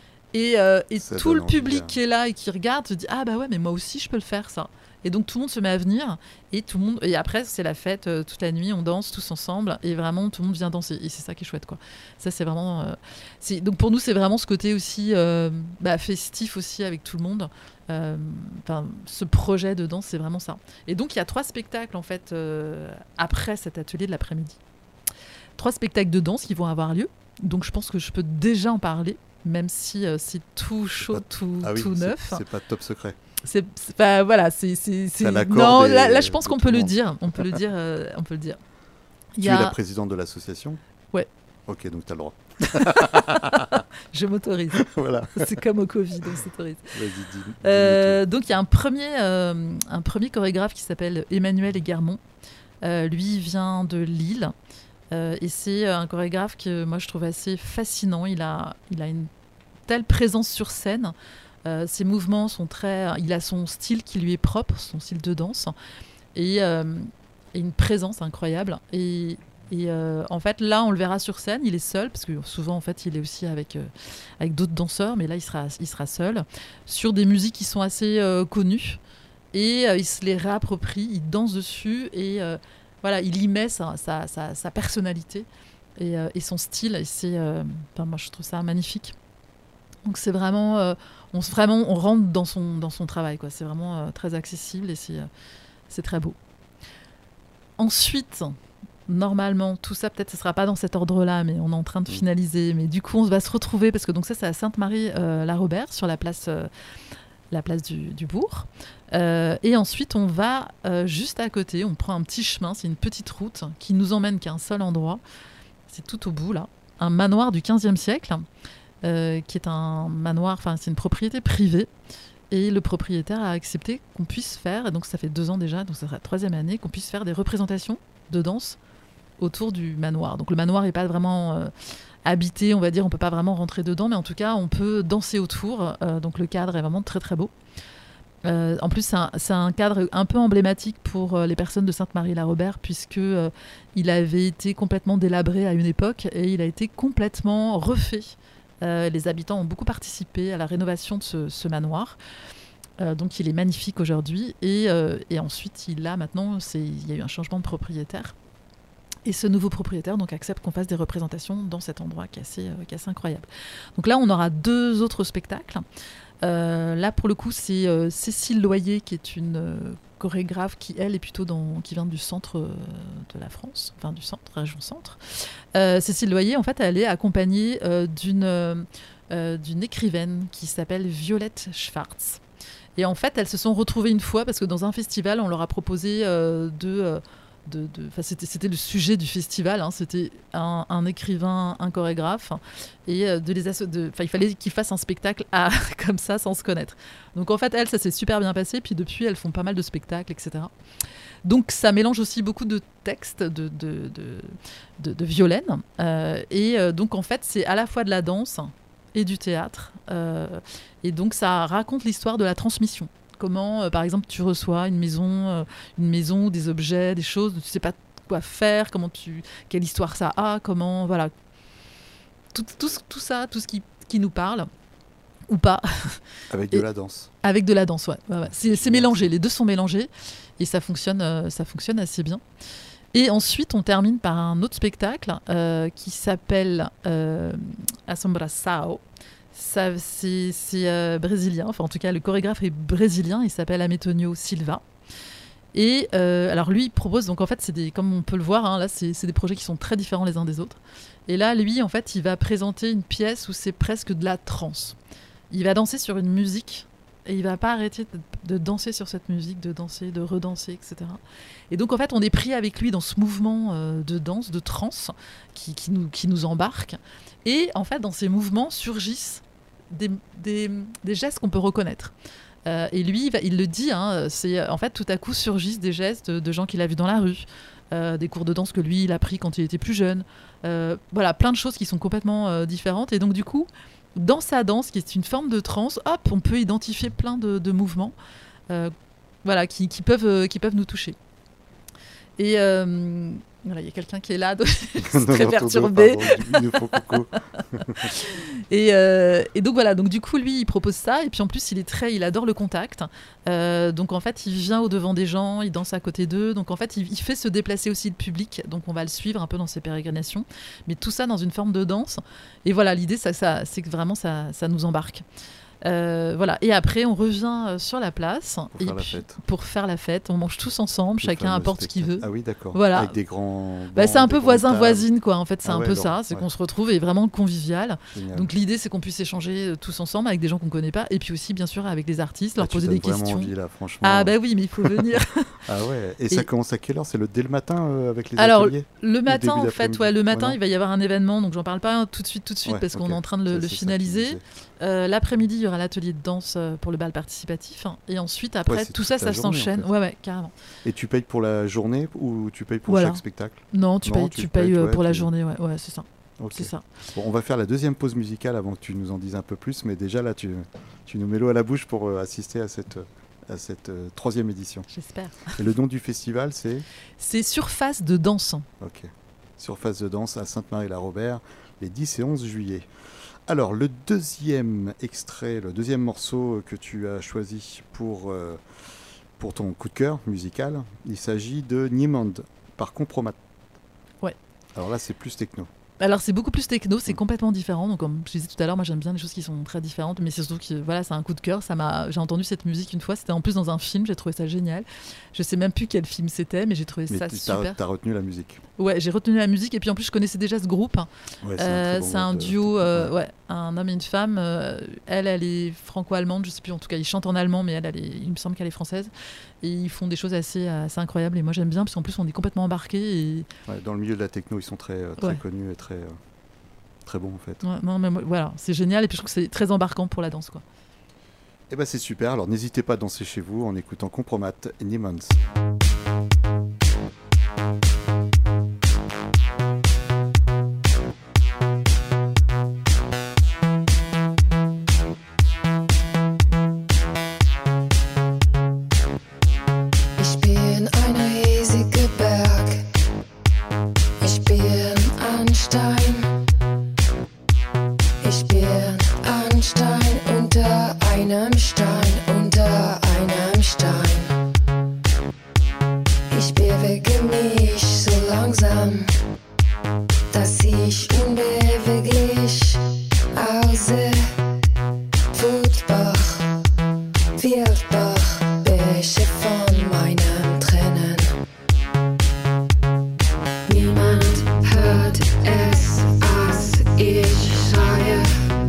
Et, euh, et Ça tout donne le envie, public hein. qui est là et qui regarde se dit ah bah ouais mais moi aussi je peux le faire ça. Et donc tout le monde se met à venir et tout le monde et après c'est la fête euh, toute la nuit, on danse tous ensemble et vraiment tout le monde vient danser et c'est ça qui est chouette quoi. Ça c'est vraiment euh, c'est donc pour nous c'est vraiment ce côté aussi euh, bah, festif aussi avec tout le monde. Euh, Enfin ce projet de danse c'est vraiment ça. Et donc il y a trois spectacles en fait euh, après cet atelier de l'après-midi. Trois spectacles de danse qui vont avoir lieu. Donc je pense que je peux déjà en parler. Même si euh, c'est tout chaud, pas- tout, Ah oui, tout c'est- neuf. c'est pas top secret. C'est, c'est pas, voilà, c'est, c'est, c'est- à l'accord non, des- là, là, je pense de qu'on tout peut le le monde. dire. On peut le dire. euh, on peut le dire. Il Tu y es la a, présidente de l'association? Ouais. Ok, donc tu as le droit. je m'autorise. Voilà. C'est comme au Covid, on s'autorise. Vas-y, dis, dis-nous Euh, donc il y a un premier, euh, un premier chorégraphe qui s'appelle Emmanuel Egarmont. Euh, lui il vient de Lille. Euh, et c'est un chorégraphe que moi je trouve assez fascinant. Il a, il a une telle présence sur scène. Euh, ses mouvements sont très. Il a son style qui lui est propre, son style de danse, et, euh, et une présence incroyable. Et, et euh, en fait, là, on le verra sur scène. Il est seul parce que souvent, en fait, il est aussi avec euh, avec d'autres danseurs, mais là, il sera il sera seul sur des musiques qui sont assez euh, connues. Et euh, il se les réapproprie, il danse dessus et euh, voilà, il y met sa, sa, sa, sa personnalité et, euh, et son style. Et c'est, euh, enfin, moi, je trouve ça magnifique. Donc c'est vraiment, euh, on, se- vraiment, on rentre dans son, dans son travail, quoi. C'est vraiment euh, très accessible et c'est, euh, c'est très beau. Ensuite, normalement, tout ça, peut-être ce ne sera pas dans cet ordre-là, mais on est en train de Mm. finaliser. Mais du coup, on va se retrouver, parce que donc ça, c'est à Sainte-Marie-la-Robert, sur la place, euh, la place du, du bourg. Euh, et ensuite, on va euh, juste à côté, on prend un petit chemin, c'est une petite route qui nous emmène qu'à un seul endroit. C'est tout au bout, là. Un manoir du quinzième siècle, euh, qui est un manoir, enfin, c'est une propriété privée. Et le propriétaire a accepté qu'on puisse faire, et donc ça fait deux ans déjà, donc ça sera la troisième année, qu'on puisse faire des représentations de danse autour du manoir. Donc le manoir n'est pas vraiment euh, habité, on va dire, on peut pas vraiment rentrer dedans, mais en tout cas on peut danser autour. Euh, donc le cadre est vraiment très très beau. Euh, en plus c'est un, c'est un cadre un peu emblématique pour euh, les personnes de Sainte-Marie-la-Robert, puisque euh, il avait été complètement délabré à une époque et il a été complètement refait. Euh, les habitants ont beaucoup participé à la rénovation de ce, ce manoir. Euh, donc il est magnifique aujourd'hui et, euh, et ensuite il a maintenant c'est, il y a eu un changement de propriétaire. Et ce nouveau propriétaire donc, accepte qu'on fasse des représentations dans cet endroit qui est assez, euh, qui est assez incroyable. Donc là, on aura deux autres spectacles. Euh, là, pour le coup, c'est euh, Cécile Loyer, qui est une euh, chorégraphe qui, elle, est plutôt dans, qui vient du centre euh, de la France, enfin du centre, région centre. Euh, Cécile Loyer, en fait, elle est accompagnée euh, d'une, euh, d'une écrivaine qui s'appelle Violette Schwartz. Et en fait, elles se sont retrouvées une fois parce que dans un festival, on leur a proposé euh, de... Euh, De, de, c'était, c'était le sujet du festival, hein, c'était un, un écrivain, un chorégraphe, et euh, de les asso- de, il fallait qu'ils fassent un spectacle à, comme ça, sans se connaître. Donc en fait, elles, ça s'est super bien passé, puis depuis, elles font pas mal de spectacles, et cetera. Donc ça mélange aussi beaucoup de textes de, de, de, de, de Violaine, euh, et euh, donc en fait, c'est à la fois de la danse et du théâtre, euh, et donc ça raconte l'histoire de la transmission. Comment, euh, par exemple, tu reçois une maison, euh, une maison, des objets, des choses, tu sais pas quoi faire, comment tu, quelle histoire ça a, comment, voilà, tout, tout, tout ça, tout ce qui, qui nous parle ou pas. Avec de Et- la danse. Avec de la danse, ouais. ouais, ouais. C'est, c'est mélangé, les deux sont mélangés et ça fonctionne, euh, ça fonctionne assez bien. Et ensuite, on termine par un autre spectacle euh, qui s'appelle euh, Assombração. Ça, c'est c'est euh, brésilien, enfin en tout cas le chorégraphe est brésilien, il s'appelle Ametonio Silva. Et euh, alors lui il propose, donc en fait c'est des, comme on peut le voir, hein, là c'est c'est des projets qui sont très différents les uns des autres. Et là lui en fait il va présenter une pièce où c'est presque de la trance. Il va danser sur une musique et il va pas arrêter de, de danser sur cette musique, de danser, de redanser, et cetera. Et donc en fait on est pris avec lui dans ce mouvement euh, de danse, de trance qui, qui, nous, qui nous embarque. Et en fait dans ces mouvements surgissent Des, des, des gestes qu'on peut reconnaître. Euh, et lui, il, va, il le dit, hein, c'est en fait tout à coup surgissent des gestes de, de gens qu'il a vus dans la rue, euh, des cours de danse que lui il a pris quand il était plus jeune. Euh, voilà, plein de choses qui sont complètement euh, différentes. Et donc du coup, dans sa danse, qui est une forme de transe, hop, on peut identifier plein de, de mouvements, euh, voilà, qui, qui peuvent, euh, qui peuvent nous toucher. Et euh, voilà, il y a quelqu'un qui est là, donc c'est très Non, perturbé. pardon, il nous faut coucou. Et, euh, et donc voilà, donc du coup lui il propose ça et puis en plus il est très, il adore le contact. Euh, donc en fait il vient au devant des gens, il danse à côté d'eux. Donc en fait il, il fait se déplacer aussi le public. Donc on va le suivre un peu dans ses pérégrinations, mais tout ça dans une forme de danse. Et voilà, l'idée ça, ça, c'est que vraiment ça, ça nous embarque. Euh, voilà. Et après on revient euh, sur la place Pour et faire la puis- fête. pour faire la fête. On mange tous ensemble, Le chacun fameux apporte ce qu'il veut. spectacle. Ah oui, d'accord. Voilà. Avec des grands. Bah, bancs, c'est un des peu grandes voisin tables. voisine quoi. En fait c'est Ah un ouais, peu alors, ça, c'est ouais. qu'on se retrouve et vraiment convivial. Génial. Donc l'idée c'est qu'on puisse échanger euh, tous ensemble avec des gens qu'on connaît pas et puis aussi bien sûr avec les artistes, Ah, leur tu poser donnes des vraiment questions. envie, là, franchement. Ah bah oui mais il faut venir. Ah ouais. Et, ça Et- commence à quelle heure? C'est le dès le matin euh, avec les Alors, ateliers? Le matin début en fait, d'après-midi. ouais, le Ouais, matin non. il va y avoir un événement donc j'en parle pas tout de suite tout de suite Ouais, parce qu'on ok. est en train de le, Ça, le c'est ça qui me finaliser. disait. Euh, l'après-midi il y aura l'atelier de danse euh, pour le bal participatif et ensuite après Ouais, c'est tout toute ça la ça journée, en s'enchaîne. fait. Ouais ouais carrément. Et tu payes pour la journée ou tu payes pour Voilà. chaque spectacle? Non tu Non, payes tu tu payes, payes euh, ouais, pour la tu- journée ouais ouais c'est ça Ok. c'est ça. Bon, on va faire la deuxième pause musicale avant que tu nous en dises un peu plus, mais déjà là, tu, tu nous mets l'eau à la bouche pour euh, assister à cette, à cette euh, troisième édition. J'espère. Et le nom du festival, c'est C'est Surface de danse. Ok. Surface de danse à Sainte-Marie-la-Robert, les dix et onze juillet. Alors, le deuxième extrait, le deuxième morceau que tu as choisi pour, euh, pour ton coup de cœur musical, il s'agit de Niemand par Compromat. Ouais. Alors là, c'est plus techno. Alors c'est beaucoup plus techno, c'est complètement différent. Donc comme je disais tout à l'heure, moi j'aime bien les choses qui sont très différentes, mais c'est surtout que voilà, c'est un coup de cœur. Ça m'a, j'ai entendu cette musique une fois, c'était en plus dans un film, j'ai trouvé ça génial. Je sais même plus quel film c'était, mais j'ai trouvé Mais ça tu- super. t'as, t'as retenu la musique. Ouais, j'ai retenu la musique et puis en plus je connaissais déjà ce groupe. Ouais, c'est Euh, un, très bon c'est un groupe de- duo, euh, ouais. ouais, un homme et une femme. Euh, elle, elle est franco-allemande, je sais plus. En tout cas, ils chantent en allemand, mais elle, elle est, il me semble qu'elle est française. Et ils font des choses assez, assez incroyables. Et moi, j'aime bien parce qu'en plus, on est complètement embarqués. Et Ouais, dans le milieu de la techno, ils sont très, euh, très Ouais. connus et très, euh, très bons en fait. ouais, non, mais moi, voilà, c'est génial. Et puis je trouve que c'est très embarquant pour la danse, quoi. Et ben c'est super, alors n'hésitez pas à danser chez vous en écoutant Compromat et Niemans. Ich bin ein riesiger Berg. Ich bin ein Stein. Ich bin ein Stein unter einem Stein, unter einem Stein. Ich bewege mich so langsam, dass ich unbeweglich aussehe. Wutbach, Wildbach, Bäche von meinem Tränen. Niemand hört es, als ich schreie.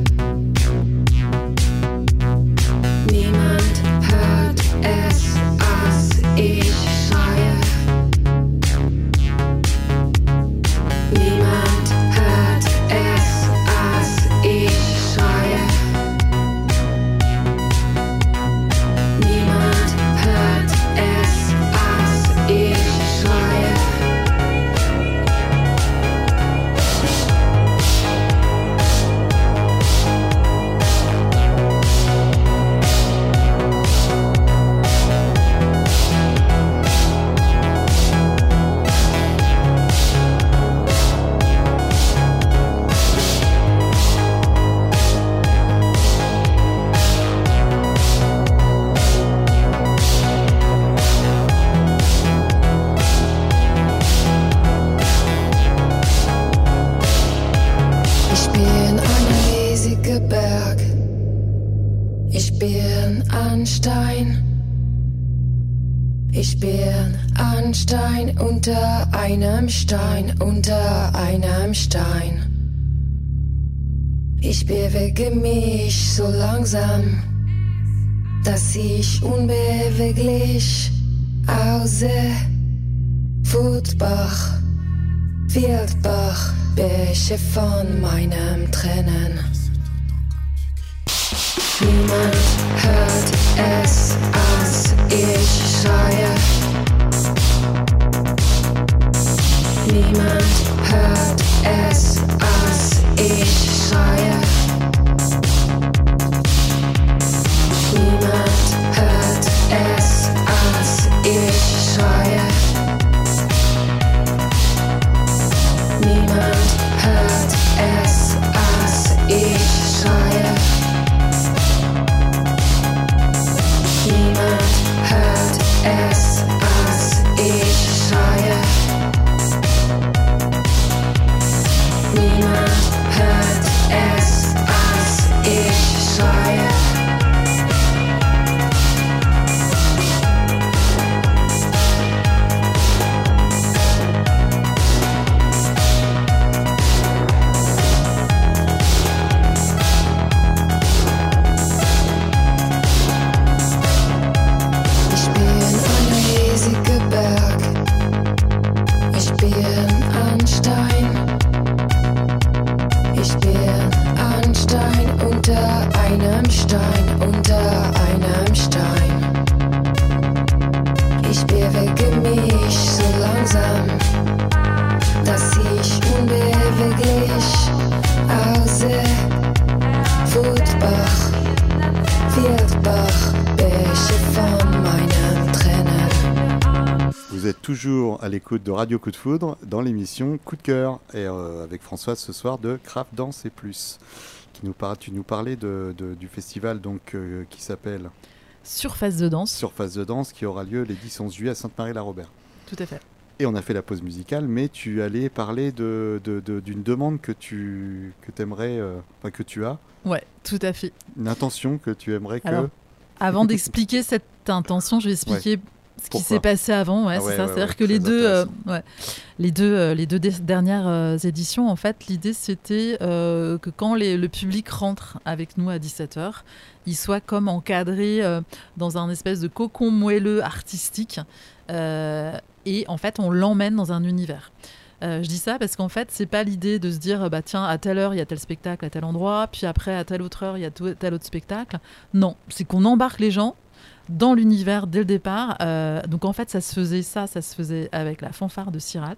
Niemand hört es, als ich schreie. Niemand hört es, als ich schreie. Niemand hört es, als ich schreie. Ich bin ein riesiger Berg. Ich bin ein Stein. Ich bin ein Stein unter einem Stein, unter einem Stein. Ich bewege mich so langsam, dass ich unbeweglich aussehe. Wutbach, Wildbach, Bäche von meinem Tränen. Niemand hört es, als ich schreie. Niemand hört es, als ich schreie. Niemand hört es, als ich schreie. Niemand hört es, als ich schreie. Niemand hört es, als ich schreie. Niemand hört es, als ich schreie. Ich bin ein riesiger Berg. Ich bin ein Stein. Ich bin ein Stein unter einem Stein, unter einem Stein. Ich bewege mich so langsam, dass ich unbeweglich aussehe. Wutbach, Wildbach, Bäche von meinem Tränen. Vous êtes toujours à l'écoute de Radio Coup de Foudre dans l'émission Coup de Cœur et euh, avec Françoise ce soir de Craft Danse et Plus. Qui nous par... Tu nous parlais de, de- du festival donc, euh, qui s'appelle Surface de danse, Surface de Danse qui aura lieu les dix et onze juillet à Sainte-Marie-la-Robert. tout à fait. Et on a fait la pause musicale, mais tu allais parler de, de, de- d'une demande que tu que aimerais, euh, enfin, que tu as, Ouais, tout à fait. une intention que tu aimerais que... Alors, Avant d'expliquer cette intention, je vais expliquer ce qui Pourquoi s'est passé avant. Ouais, Ah c'est ouais, ça. ouais, C'est-à-dire ouais, que les très deux, euh, intéressant. ouais, les deux, euh, les deux dé- dernières euh, éditions, en fait, l'idée c'était euh, que quand les- le public rentre avec nous à dix-sept heures, il soit comme encadré euh, dans un espèce de cocon moelleux artistique. Euh, et en fait, on l'emmène dans un univers. Euh, je dis ça parce qu'en fait, c'est pas l'idée de se dire bah tiens, à telle heure il y a tel spectacle à tel endroit, puis après à telle autre heure il y a tout- tel autre spectacle. Non, c'est qu'on embarque les gens dans l'univers dès le départ. Euh, donc en fait, ça se faisait ça, ça se faisait avec la fanfare de Cyril.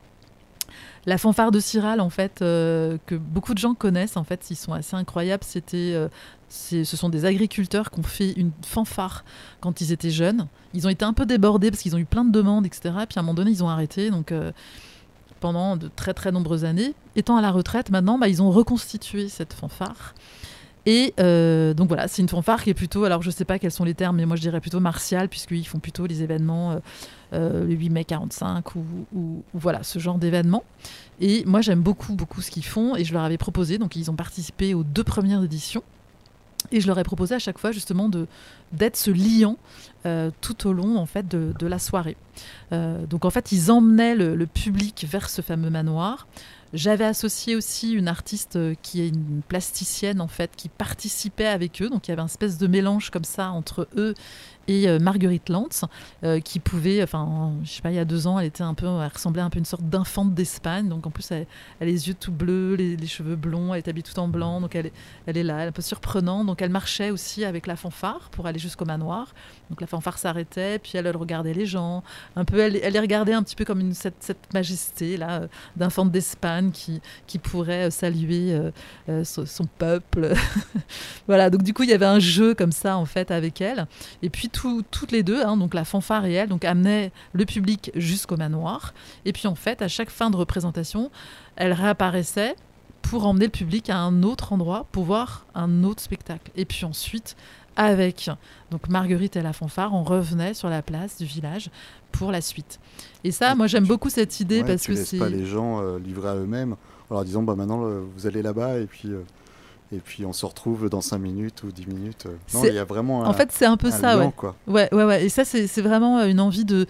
La fanfare de Cyril, en fait, euh, que beaucoup de gens connaissent, en fait, ils sont assez incroyables. C'était, euh, c'est- ce sont des agriculteurs qui ont fait une fanfare quand ils étaient jeunes. Ils ont été un peu débordés parce qu'ils ont eu plein de demandes, et cetera. Puis à un moment donné, ils ont arrêté. Donc euh, pendant de très très nombreuses années, étant à la retraite, maintenant, bah, ils ont reconstitué cette fanfare. Et euh, donc voilà, c'est une fanfare qui est plutôt, alors je sais pas quels sont les termes, mais moi je dirais plutôt martiale, puisqu'ils font plutôt les événements euh, euh, le huit mai quarante-cinq ou, ou- ou voilà, ce genre d'événements. Et moi j'aime beaucoup, beaucoup ce qu'ils font et je leur avais proposé, donc ils ont participé aux deux premières éditions. Et je leur ai proposé à chaque fois justement de, d'être ce liant euh, tout au long en fait, de, de la soirée. Euh, donc en fait, ils emmenaient le, le public vers ce fameux manoir. J'avais associé aussi une artiste euh, qui est une plasticienne en fait, qui participait avec eux. Donc il y avait un espèce de mélange comme ça entre eux et euh, Marguerite Lantz, euh, qui pouvait, enfin, je sais pas, il y a deux ans, elle était un peu, elle ressemblait un peu à une sorte d'infante d'Espagne. Donc en plus, elle, elle a les yeux tout bleus, les, les cheveux blonds, elle est habillée tout en blanc. Donc elle est, elle est là, elle est un peu surprenante. Donc elle marchait aussi avec la fanfare pour aller jusqu'au manoir. Donc la fanfare s'arrêtait, puis elle, elle regardait les gens. Un peu, elle, elle les regardait un petit peu comme une, cette, cette majesté là, euh, d'infante d'Espagne qui, qui pourrait euh, saluer euh, euh, son, son peuple. Voilà, donc du coup, il y avait un jeu comme ça en fait avec elle. Et puis tout- toutes les deux, hein, donc la fanfare et elle, donc amenaient le public jusqu'au manoir. Et puis en fait, à chaque fin de représentation, elle réapparaissait pour emmener le public à un autre endroit pour voir un autre spectacle. Et puis ensuite, avec donc Marguerite et la fanfare, on revenait sur la place du village pour la suite. Et ça, moi j'aime beaucoup cette idée Ouais, parce tu que laisses c'est pas les gens euh, livrés à eux-mêmes en leur disant bah maintenant euh, vous allez là-bas et puis euh, et puis on se retrouve dans cinq minutes ou dix minutes. euh. Non, C'est- il y a vraiment un, en fait c'est un peu un ça, lien, ouais. quoi. Ouais, ouais, ouais. Et ça, c'est c'est vraiment euh, une envie de.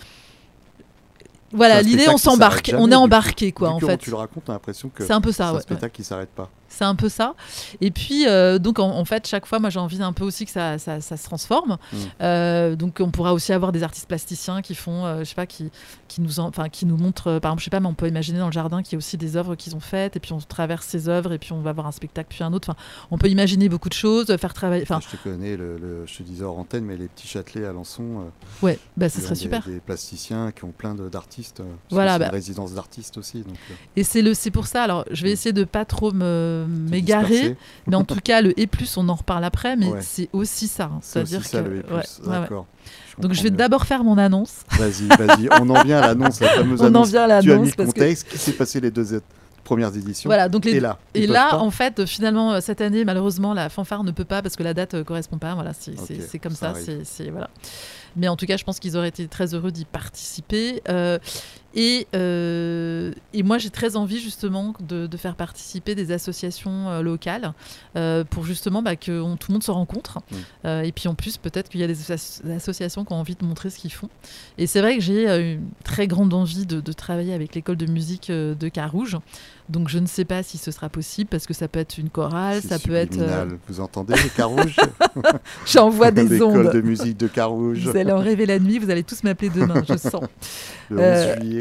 Voilà, C'est un l'idée, spectacle on qui s'arrête s'embarque, jamais, on du est coup. embarqué, quoi, Vu en que fait. tu le racontes, on a l'impression que C'est un peu c'est ça, un ouais. ouais. spectacle qui s'arrête pas. C'est un peu ça. Et puis, euh, donc, en, en fait, chaque fois, moi, j'ai envie un peu aussi que ça, ça, ça se transforme. Mm. Euh, donc, on pourra aussi avoir des artistes plasticiens qui font, euh, je sais pas, qui, qui, nous, en- enfin, qui nous montrent, euh, par exemple, je sais pas, mais on peut imaginer dans le jardin qu'il y a aussi des œuvres qu'ils ont faites, et puis on traverse ces œuvres, et puis on va voir un spectacle, puis un autre. Enfin, on peut imaginer beaucoup de choses, faire travailler. Enfin, Je te connais, le, le- je te disais hors antenne, mais les petits Châtelet à Alençon, euh, ouais, bah, ce ils ont serait des, super. des plasticiens qui ont plein de- d'artistes. euh, parce que Voilà, c'est bah. une résidence d'artistes aussi. Donc, euh, Et c'est le, c'est pour ça. Alors, je vais essayer de pas trop me te m'égarer, disperser. mais en tout cas, le et plus, on en reparle après. Mais Ouais. c'est aussi ça. hein. C'est aussi C'est-à-dire ça que le E plus. ouais, ouais, ouais. D'accord. Donc, je comprends vais mieux. d'abord faire mon annonce. Vas-y, vas-y. On en vient à l'annonce, la fameuse On en annonce. vient à Tu as mis l'annonce le parce que contexte, qui s'est passé les deux é- premières éditions. voilà. Donc les Et là, ils Et peuvent là, pas en fait, euh, finalement, euh, cette année, malheureusement, la fanfare ne peut pas parce que la date ne correspond pas. Voilà, c'est c'est- Ok, c'est comme ça ça. arrive. c'est c'est- voilà. Mais en tout cas, je pense qu'ils auraient été très heureux d'y participer. Euh, et, euh, et moi, j'ai très envie justement de, de faire participer des associations euh, locales euh, pour justement bah, que on- tout le monde se rencontre. Mm. Euh, et puis en plus, peut-être qu'il y a des as- associations qui ont envie de montrer ce qu'ils font. Et c'est vrai que j'ai euh, une très grande envie de, de travailler avec l'école de musique euh, de Carouge. Donc je ne sais pas si ce sera possible parce que ça peut être une chorale, C'est ça peut être. euh, subliminal. Vous entendez, les Carouge J'envoie des L'école ondes. de musique de Carouge, Vous allez en rêver la nuit, vous allez tous m'appeler demain, je sens. le onze Euh, juillet.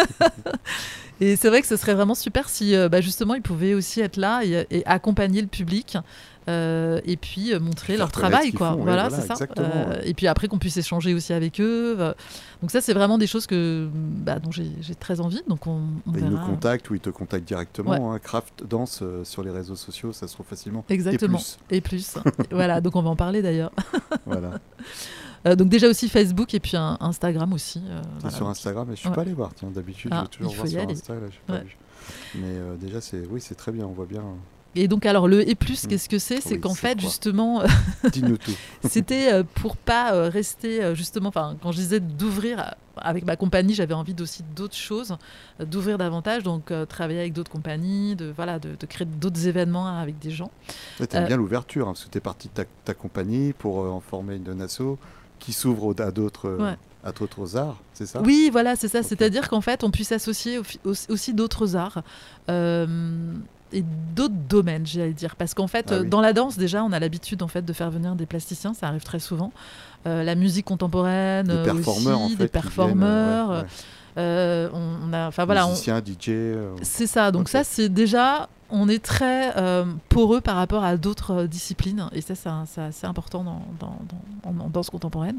Et c'est vrai que ce serait vraiment super si euh, bah, justement ils pouvaient aussi être là et, et accompagner le public euh, et puis euh, montrer Faire leur connaître travail. ce qu'ils Quoi. font, ouais, Voilà, voilà, c'est ça. exactement, Euh, ouais. Et puis après qu'on puisse échanger aussi avec eux. euh. Donc ça, c'est vraiment des choses que, bah, dont j'ai j'ai très envie. Donc on, on Et ils nous verra. contactent ou ils te contactent directement. Ouais. hein. Craft Danse euh, sur les réseaux sociaux, ça se trouve facilement. Exactement. Et plus. Et plus. Voilà, donc on va en parler d'ailleurs. Voilà. Euh, donc déjà aussi Facebook et puis un Instagram aussi. euh, C'est voilà. sur Instagram, mais je suis Ouais. pas allé voir. Tiens, d'habitude, Ah, je vais toujours il faut voir y sur aller. Insta. Là, j'ai pas Ouais. vu. Mais euh, déjà, c'est oui, c'est très bien. On voit bien. Et donc, alors, le et plus, Mm. qu'est-ce que c'est C'est Oui, qu'en c'est fait, quoi justement, Dis-nous tout. c'était euh, pour pas euh, rester, euh, justement, enfin, quand je disais d'ouvrir, euh, avec ma compagnie, j'avais envie aussi d'autres choses, euh, d'ouvrir davantage, donc euh, travailler avec d'autres compagnies, de, voilà, de, de créer d'autres événements avec des gens. Ouais, t'aimes Euh, bien l'ouverture, hein, parce que t'es parti de ta, ta compagnie pour euh, en former une asso qui s'ouvre au- à d'autres euh, Ouais. à d'autres arts, c'est ça? Oui, voilà, c'est ça. Ok. C'est-à-dire qu'en fait, on puisse associer au- au- aussi d'autres arts euh, et d'autres domaines, j'allais dire. Parce qu'en fait, Ah euh, oui. dans la danse, déjà, on a l'habitude en fait de faire venir des plasticiens. Ça arrive très souvent. Euh, la musique contemporaine, Des euh, performeurs, aussi, en fait, des qui viennent, performeurs. euh, ouais, ouais. euh, on, on a, enfin voilà, on- Musiciens, D J. euh, c'est ça. Donc Ok. ça, c'est déjà, on est très euh, poreux par rapport à d'autres euh, disciplines. Et ça, c'est un- c'est assez important dans, dans, dans- en, en danse contemporaine.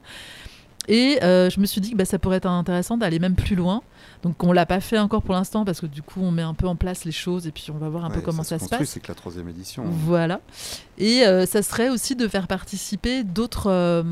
Et euh, je me suis dit que bah, ça pourrait être intéressant d'aller même plus loin. Donc on l'a pas fait encore pour l'instant parce que du coup on met un peu en place les choses et puis on va voir un peu ouais, comment ça, se construit, passe. c'est que la troisième édition. Voilà. Et euh, ça serait aussi de faire participer d'autres euh,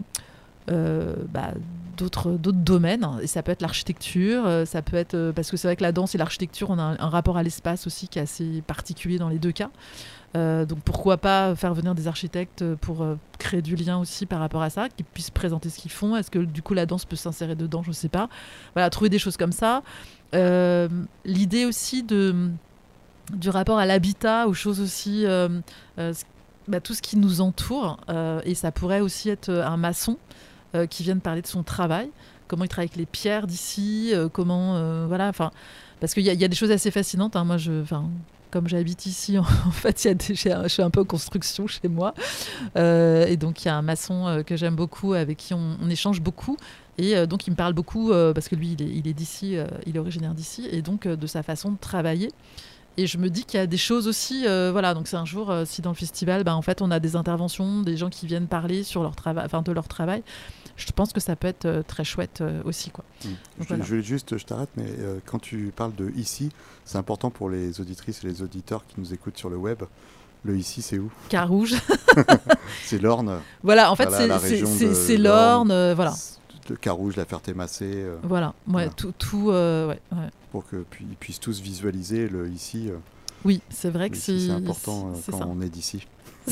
euh, bah, d'autres d'autres domaines. Et ça peut être l'architecture, euh, ça peut être euh, parce que c'est vrai que la danse et l'architecture, on a un, un rapport à l'espace aussi qui est assez particulier dans les deux cas. Euh, donc pourquoi pas faire venir des architectes pour euh, créer du lien aussi par rapport à ça, qu'ils puissent présenter ce qu'ils font. Est-ce que du coup la danse peut s'insérer dedans? Je sais pas. Voilà, trouver des choses comme ça. Euh, L'idée aussi de du rapport à l'habitat, aux choses aussi, euh, euh, ce- bah, tout ce qui nous entoure. Euh, et ça pourrait aussi être euh, un maçon euh, qui vienne parler de son travail, comment il travaille avec les pierres d'ici, euh, comment, euh, voilà, enfin, parce qu'il y, a- il y a des choses assez fascinantes. Hein, moi, je, enfin, comme j'habite ici, en, en fait, il y a des, j'ai un- je suis un peu en construction chez moi, Euh, et donc il y a un maçon euh, que j'aime beaucoup, avec qui on, on échange beaucoup. Et euh, donc il me parle beaucoup euh, parce que lui il est, il est d'ici, euh, il est originaire d'ici, et donc euh, de sa façon de travailler. Et je me dis qu'il y a des choses aussi, euh, voilà, donc c'est un jour, euh, si dans le festival, bah, en fait, on a des interventions, des gens qui viennent parler sur leur travail, enfin de leur travail, je pense que ça peut être euh, très chouette euh, aussi, quoi. Mm. Donc, Je, voilà. je vais juste, je t'arrête, mais euh, quand tu parles de ici, c'est important pour les auditrices et les auditeurs qui nous écoutent sur le web. Le ici, c'est où? Carouge. C'est l'Orne. Voilà, en fait, Voilà, c'est, la c'est, région c'est, de c'est l'Orne. l'Orne, euh, voilà. Le Carouge, la Ferté-Massé, euh, Voilà, ouais, Voilà. tout, tout euh, ouais, ouais. pour qu'ils puissent tous visualiser le ici. euh, Oui, c'est vrai le que ici, c'est, c'est important euh, c'est quand ça. on est d'ici.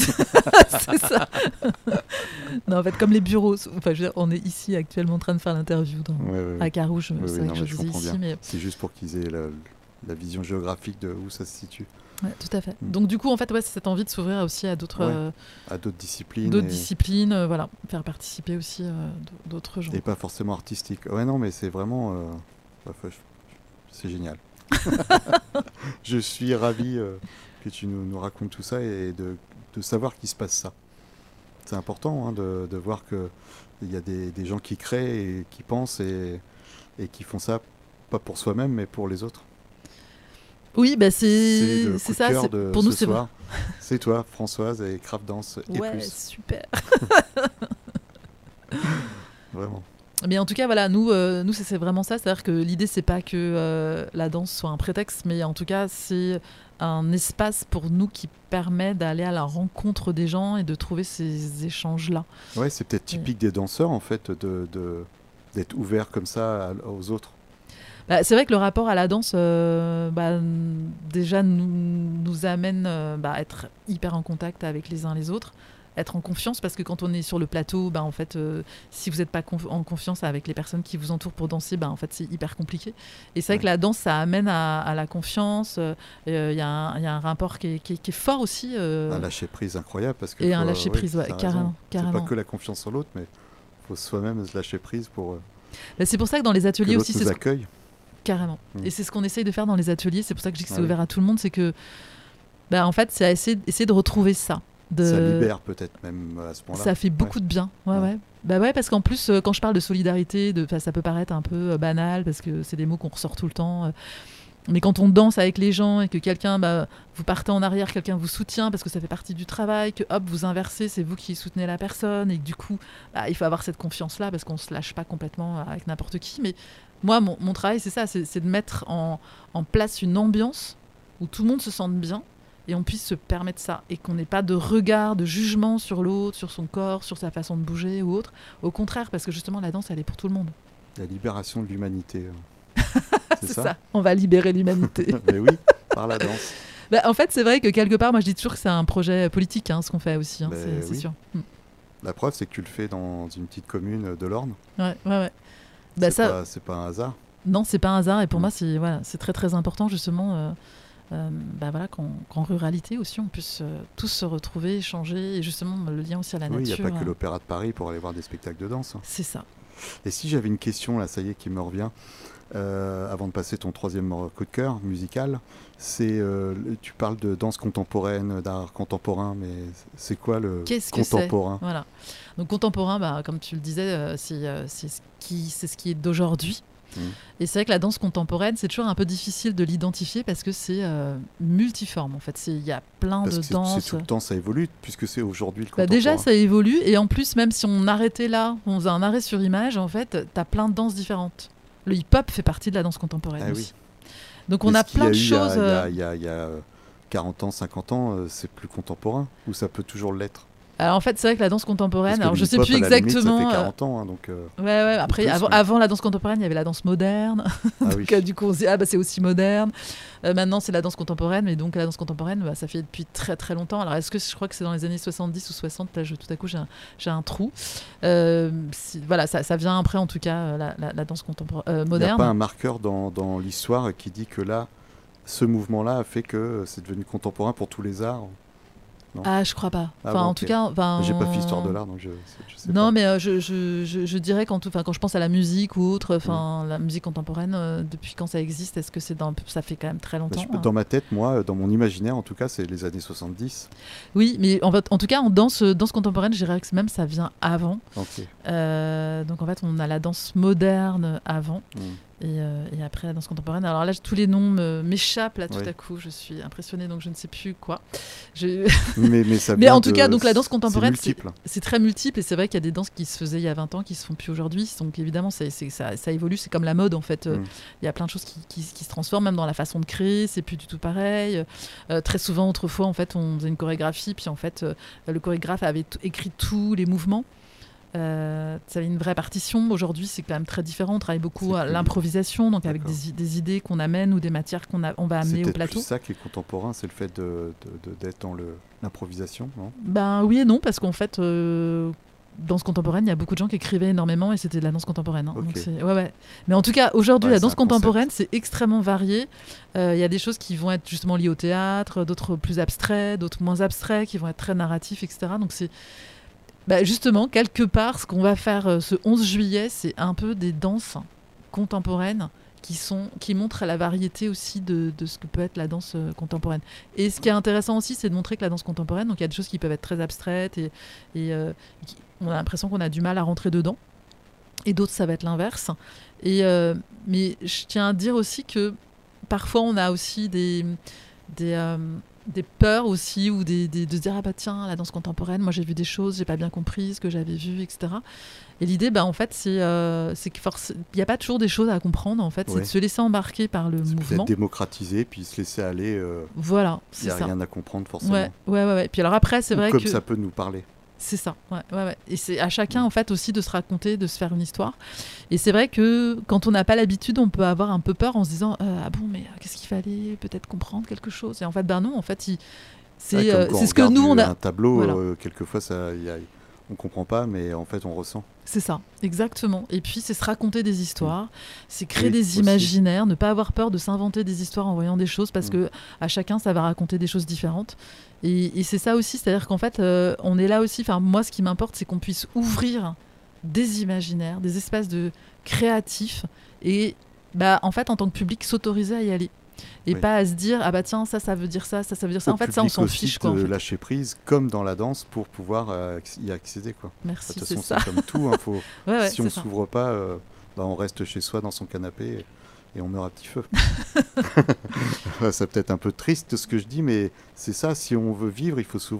C'est ça. Non, en fait, comme les bureaux, enfin, je veux dire, on est ici actuellement en train de faire l'interview dans, Ouais, ouais, ouais. à Carouge, Oui, c'est oui, vrai non, que je mais je disais comprends ici, bien. mais C'est juste pour qu'ils aient la, la vision géographique de où ça se situe. ouais, tout à fait. Mm. Donc du coup, en fait, ouais, c'est cette envie de s'ouvrir aussi à d'autres, Ouais. euh, À d'autres disciplines. d'autres et, disciplines, euh, voilà, faire participer aussi euh, d- d'autres gens. et pas forcément artistiques. Ouais, non, mais c'est vraiment. euh, bah, faut- c'est génial. Je suis ravi euh, que tu nous, nous racontes tout ça et de, de savoir qu'il se passe ça. C'est important hein, de, de voir qu'il y a des, des gens qui créent et qui pensent et, et qui font ça pas pour soi-même mais pour les autres. Oui, bah C'est c'est, le c'est coup ça. de cœur c'est- de pour nous, ce c'est soir. C'est toi, Françoise, et Craft Dance et ouais, plus. super. Vraiment. Mais en tout cas, voilà, nous, euh, nous c'est, c'est vraiment ça. C'est-à-dire que l'idée, c'est pas que euh, la danse soit un prétexte, mais en tout cas, c'est un espace pour nous qui permet d'aller à la rencontre des gens et de trouver ces échanges-là. Ouais, c'est peut-être typique des danseurs en fait de, de- d'être ouvert comme ça à- aux autres. Bah, c'est vrai que le rapport à la danse, euh, bah, n- déjà, nous, nous amène euh, bah, à être hyper en contact avec les uns les autres, être en confiance, parce que quand on est sur le plateau, bah, en fait, euh, si vous n'êtes pas conf- en confiance avec les personnes qui vous entourent pour danser, bah, en fait, c'est hyper compliqué. Et c'est vrai Ouais. que la danse, ça amène à, à la confiance. Il euh, y, a un- y a un rapport qui est, qui est- qui est fort aussi. euh, Un lâcher prise incroyable parce que et faut- un lâcher prise, ouais, t'as carrément, raison. C'est carrément. pas que la confiance en l'autre, mais faut soi-même se lâcher prise pour euh, bah, c'est pour ça que dans les que ateliers l'autre aussi, nous c'est ce accueille. Carrément. Mm. Et c'est ce qu'on essaye de faire dans les ateliers. C'est pour ça que je dis que c'est Ah oui. ouvert à tout le monde. C'est que, bah, en fait, c'est à essayer, essayer de retrouver ça. De... Ça libère peut-être même à ce moment-là. Ça fait beaucoup de bien. Ouais, Ouais. ouais. Bah ouais, parce qu'en plus, euh, quand je parle de solidarité, de, 'fin, ça peut paraître un peu euh, banal parce que c'est des mots qu'on ressort tout le temps. euh, Mais quand on danse avec les gens et que quelqu'un, bah, vous partez en arrière, quelqu'un vous soutient parce que ça fait partie du travail, que hop, vous inversez, c'est vous qui soutenez la personne et que du coup, bah, il faut avoir cette confiance-là parce qu'on se lâche pas complètement avec n'importe qui. Mais moi, mon, mon travail, c'est ça, c'est, c'est de mettre en, en place une ambiance où tout le monde se sente bien et on puisse se permettre ça et qu'on n'ait pas de regard, de jugement sur l'autre, sur son corps, sur sa façon de bouger ou autre. Au contraire, parce que justement, la danse, elle est pour tout le monde. La libération de l'humanité. euh. C'est, ça. On va libérer l'humanité. Mais oui, par la danse. Bah, en fait, c'est vrai que quelque part, moi je dis toujours que c'est un projet politique, hein, ce qu'on fait aussi, hein, Ben c'est, c'est oui. sûr. Mm. La preuve, c'est que tu le fais dans une petite commune de l'Orne. Ouais, ouais, ouais. Bah, c'est, ça, pas, c'est pas un hasard. non, c'est pas un hasard, et pour Mm. moi, c'est, voilà, c'est très très important, justement, euh, euh, bah, voilà, qu'en, qu'en ruralité aussi, on puisse euh, tous se retrouver, échanger, et justement, le lien aussi à la Oui, il n'y a nature. pas que euh, l'Opéra de Paris pour aller voir des spectacles de danse. C'est ça. Et si j'avais une question, là, ça y est, qui me revient, euh, avant de passer ton troisième euh, coup de cœur musical, c'est, euh, le- tu parles de danse contemporaine, d'art contemporain, mais c'est quoi le Qu'est-ce que c'est contemporain? Voilà. Donc contemporain, bah, comme tu le disais, euh, c'est, euh, c'est, ce qui, c'est ce qui est d'aujourd'hui. Mm. Et c'est vrai que la danse contemporaine, c'est toujours un peu difficile de l'identifier parce que c'est euh, multiforme. En fait, C'est- il y a plein Parce de que c'est, danses. c'est tout le temps, ça évolue, puisque c'est aujourd'hui le Bah, contemporain. déjà, ça évolue. Et en plus, même si on arrêtait là, on faisait un arrêt sur image, en fait, t'as plein de danses différentes. Le hip-hop fait partie de la danse contemporaine Ah aussi. Donc on Mais a ce qu'il y plein de eu il y a- choses. Il y euh, a, il y a- il y a, euh, quarante ans, cinquante ans, euh, c'est plus contemporain, ou ça peut toujours l'être. Alors en fait, c'est vrai que la danse contemporaine, Parce que alors le je sais hip-hop, plus à la limite, exactement. ça fait euh, quarante ans, hein, donc. euh, Ouais, ouais. Après, plus, avant, mais- avant la danse contemporaine, il y avait la danse moderne. ah oui. Donc, euh, du coup, on se dit, ah bah c'est aussi moderne. Euh, maintenant, c'est la danse contemporaine. Mais donc, la danse contemporaine, bah, ça fait depuis très très longtemps. Alors, est-ce que je crois que c'est dans les années soixante-dix ou soixante? Là, je, tout à coup, j'ai un, j'ai un trou. Euh, si- voilà, ça, ça vient après, en tout cas, euh, la, la, la danse contemporaine euh, Il n'y a moderne. pas un marqueur dans, dans l'histoire qui dit que là, ce mouvement-là a fait que c'est devenu contemporain pour tous les arts. Ah, je crois pas. Ah Enfin, bon, en ok. tout cas, enfin, J'ai pas fait histoire de l'art, donc je, je sais Non, pas. mais euh, je, je, je, je dirais quand, enfin, quand je pense à la musique ou autre, Mm. enfin, la musique contemporaine, euh, depuis quand ça existe, est-ce que c'est dans, ça fait quand même très Bah, longtemps. je peux- hein. dans ma tête, moi, dans mon imaginaire, en tout cas, c'est les années soixante-dix. Oui, mais en, fait, en tout cas, en danse, danse contemporaine, je dirais que même ça vient avant. Ok. Euh, donc en fait, on a la danse moderne avant. Mm. Et, euh, et après la danse contemporaine. Alors là, tous les noms me- m'échappent là tout Oui. à coup. Je suis impressionnée, donc je ne sais plus quoi. Je... Mais, mais, ça Mais vient en tout de- cas, donc la danse contemporaine, c'est multiple. c'est très multiple. Et c'est vrai qu'il y a des danses qui se faisaient il y a vingt ans, qui se font plus aujourd'hui. Donc évidemment, c'est, c'est- ça, ça évolue. C'est comme la mode en fait. Euh, Mm. Il y a plein de choses qui, qui- qui se transforment, même dans la façon de créer. C'est plus du tout pareil. Euh, très souvent, autrefois, en fait, on faisait une chorégraphie, puis en fait, euh, le chorégraphe avait t- écrit tous les mouvements. Euh, ça avait une vraie partition. Aujourd'hui, c'est quand même très différent. On travaille beaucoup C'est à plus l'improvisation, donc avec D'accord. des, i- des idées qu'on amène ou des matières qu'on a, on va C'est amener au peut-être plateau. plus ça qui est contemporain, c'est le fait de, de- de- d'être dans le, l'improvisation, non? Ben oui et non, parce qu'en fait, euh, danse contemporaine, il y a beaucoup de gens qui écrivaient énormément et c'était de la danse contemporaine. hein. Ok. Donc c'est- ouais, ouais. Mais en tout cas, aujourd'hui, Ouais, la c'est danse un concept. contemporaine, c'est extrêmement varié. Euh, Il y a des choses qui vont être justement liées au théâtre, d'autres plus abstraits, d'autres moins abstraits, qui vont être très narratifs, et cetera. Donc c'est bah, justement, quelque part, ce qu'on va faire euh, ce onze juillet, c'est un peu des danses contemporaines qui, sont, qui montrent la variété aussi de, de ce que peut être la danse euh, contemporaine. Et ce qui est intéressant aussi, c'est de montrer que la danse contemporaine, donc il y a des choses qui peuvent être très abstraites et, et euh, qui- on a l'impression qu'on a du mal à rentrer dedans. Et d'autres, ça va être l'inverse. Et, euh, mais je tiens à dire aussi que parfois, on a aussi des, des, euh, des peurs aussi, ou des, des- de se dire, ah bah tiens, la danse contemporaine, moi j'ai vu des choses, j'ai pas bien compris ce que j'avais vu, et cetera. Et l'idée, bah, en fait, c'est euh, c'est que force- il n'y a pas toujours des choses à comprendre, en fait. C'est Ouais. de se laisser embarquer par le C'est mouvement. peut-être démocratiser, puis se laisser aller, euh, Voilà, il c'est n'y a ça. rien à comprendre forcément. Ouais, ouais, ouais, ouais. Puis alors après, c'est Ou vrai comme que... ça peut nous parler. C'est ça, ouais, ouais, ouais. Et c'est à chacun, en fait, aussi de se raconter, de se faire une histoire. Et c'est vrai que quand on n'a pas l'habitude, on peut avoir un peu peur en se disant euh, ah bon, mais euh, qu'est-ce qu'il fallait peut-être comprendre quelque chose. Et en fait, ben non, en fait, il- Ouais, c'est comme euh, quand c'est on ce que regarde nous, on du- a. un tableau, Voilà. euh, quelquefois, ça, y a- on comprend pas, mais en fait, on ressent. C'est ça, exactement. Et puis, c'est se raconter des histoires, c'est créer Oui, des aussi. imaginaires, ne pas avoir peur de s'inventer des histoires en voyant des choses, parce Mm. que à chacun, ça va raconter des choses différentes. Et, et c'est ça aussi, c'est-à-dire qu'en fait, euh, on est là aussi. Enfin, moi, ce qui m'importe, c'est qu'on puisse ouvrir des imaginaires, des espaces de créatifs, et bah, en fait, en tant que public, s'autoriser à y aller. Et Oui. pas à se dire ah bah tiens, ça, ça veut dire ça, ça, ça veut dire ça. Au En fait, ça, on public s'en aussi fiche, quoi. en de fait. lâcher prise, comme dans la danse, pour pouvoir euh, acc- y accéder, quoi. De Merci, toute c'est façon, ça. c'est comme tout. hein, faut- Ouais, ouais, si on c'est ça. s'ouvre pas, euh, bah, on reste chez soi dans son canapé et, et on meurt à petit feu. C'est peut-être un peu triste ce que je dis, mais c'est ça. Si on veut vivre, il faut s'ouvrir.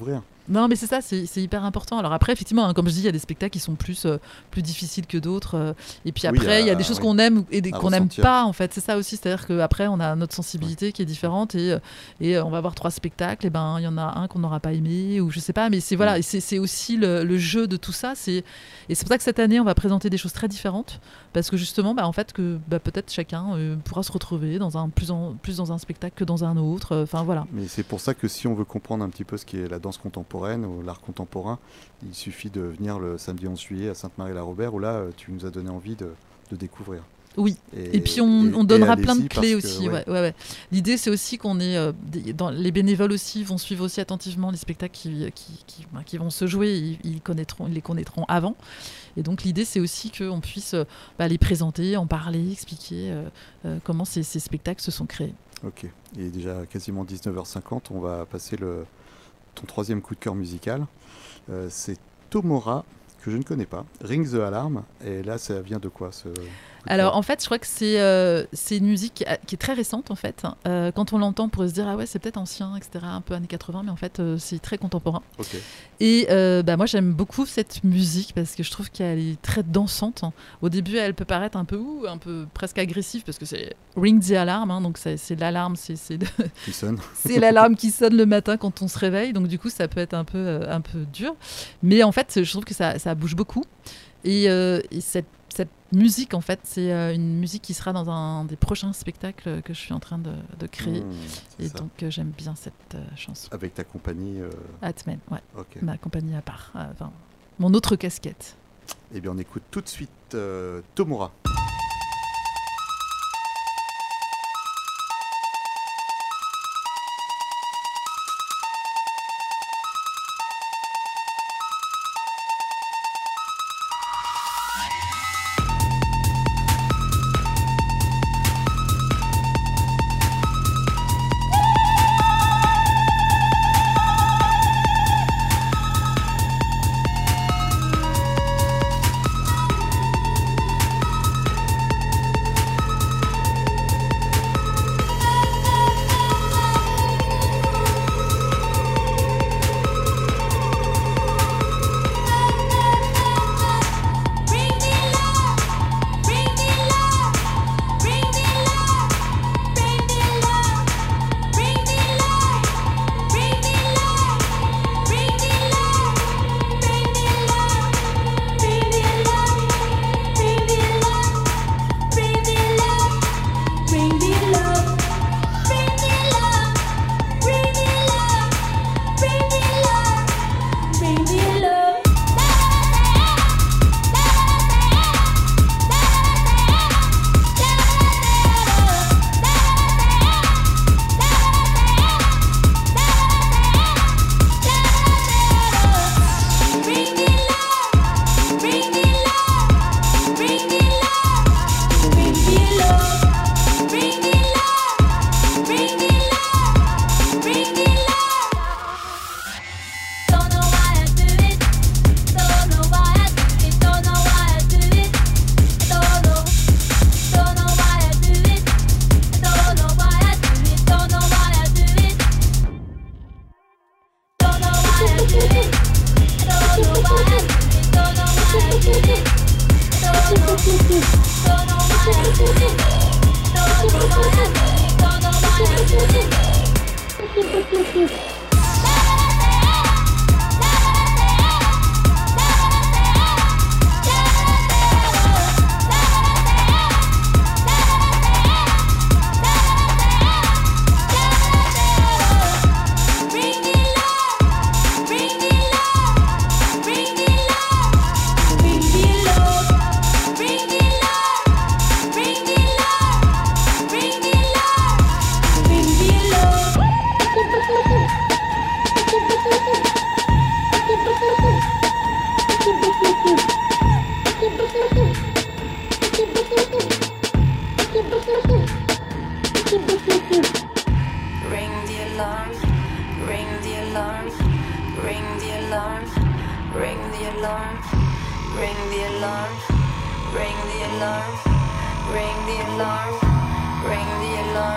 Non, mais c'est ça, c'est, c'est hyper important. Alors après, effectivement, hein, comme je dis, il y a des spectacles qui sont plus, euh, plus difficiles que d'autres. euh, et puis Oui, après, il y a à- des choses oui. qu'on aime et des, À qu'on n'aime ressentir. pas, en fait. C'est ça aussi. C'est-à-dire qu'après, on a notre sensibilité qui est différente et, euh, et euh, on va voir trois spectacles. Et ben, il y en a un qu'on n'aura pas aimé ou je sais pas. Mais c'est, voilà, Mm. et c'est, c'est aussi le, le jeu de tout ça. C'est, et c'est pour ça que cette année, on va présenter des choses très différentes. Parce que justement, bah, en fait, que bah, peut-être chacun euh, pourra se retrouver dans un, plus, en, plus dans un spectacle que dans un autre. Enfin, voilà. Mais c'est pour ça que si on veut comprendre un petit peu ce qu'est la danse contemporaine ou l'art contemporain, il suffit de venir le samedi onze juillet à Sainte-Marie-la-Robert, où là, euh, tu nous as donné envie de, de découvrir. Oui. Et puis on, et- on et donnera plein de allez-y clés parce que, aussi. ouais. Ouais, ouais, ouais. L'idée c'est aussi qu'on est euh, des- dans, les bénévoles aussi vont suivre aussi attentivement les spectacles qui, qui, qui, bah, qui vont se jouer. Ils, ils connaîtront, ils les connaîtront avant. Et donc l'idée c'est aussi qu'on puisse euh, bah, les présenter, en parler, expliquer euh, euh, comment ces, ces spectacles se sont créés. Ok. Il est déjà quasiment dix-neuf heures cinquante. On va passer le, ton troisième coup de cœur musical. Euh, c'est Tomora, que je ne connais pas. Ring the Alarm. Et là, ça vient de quoi ce coup de Alors cœur en fait, je crois que c'est euh, c'est une musique qui, a- qui est très récente en fait. Euh, quand on l'entend, on pourrait se dire ah ouais c'est peut-être ancien, et cetera, un peu années quatre-vingts, mais en fait euh, c'est très contemporain. Ok. Et euh, bah, moi j'aime beaucoup cette musique parce que je trouve qu'elle est très dansante. Au début, elle peut paraître un peu ouh, un peu presque agressive parce que c'est Ring the Alarm, hein, donc c'est, c'est l'alarme, c'est, c'est, de- Qui sonne. c'est l'alarme qui sonne le matin quand on se réveille. Donc du coup, ça peut être un peu euh, un peu dur. Mais en fait, je trouve que ça, ça bouge beaucoup. Et, euh, et cette cette musique, en fait, c'est euh, une musique qui sera dans un des prochains spectacles que je suis en train de, de créer. Mmh, c'est Et ça. donc, euh, j'aime bien cette euh, chanson. Avec ta compagnie. euh, Atmen, ouais, Ok. ma compagnie à part. Euh, Enfin, mon autre casquette. Eh bien, on écoute tout de suite euh, Tomora.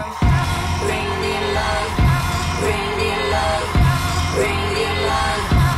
Ring the alarm, ring the alarm, ring the alarm.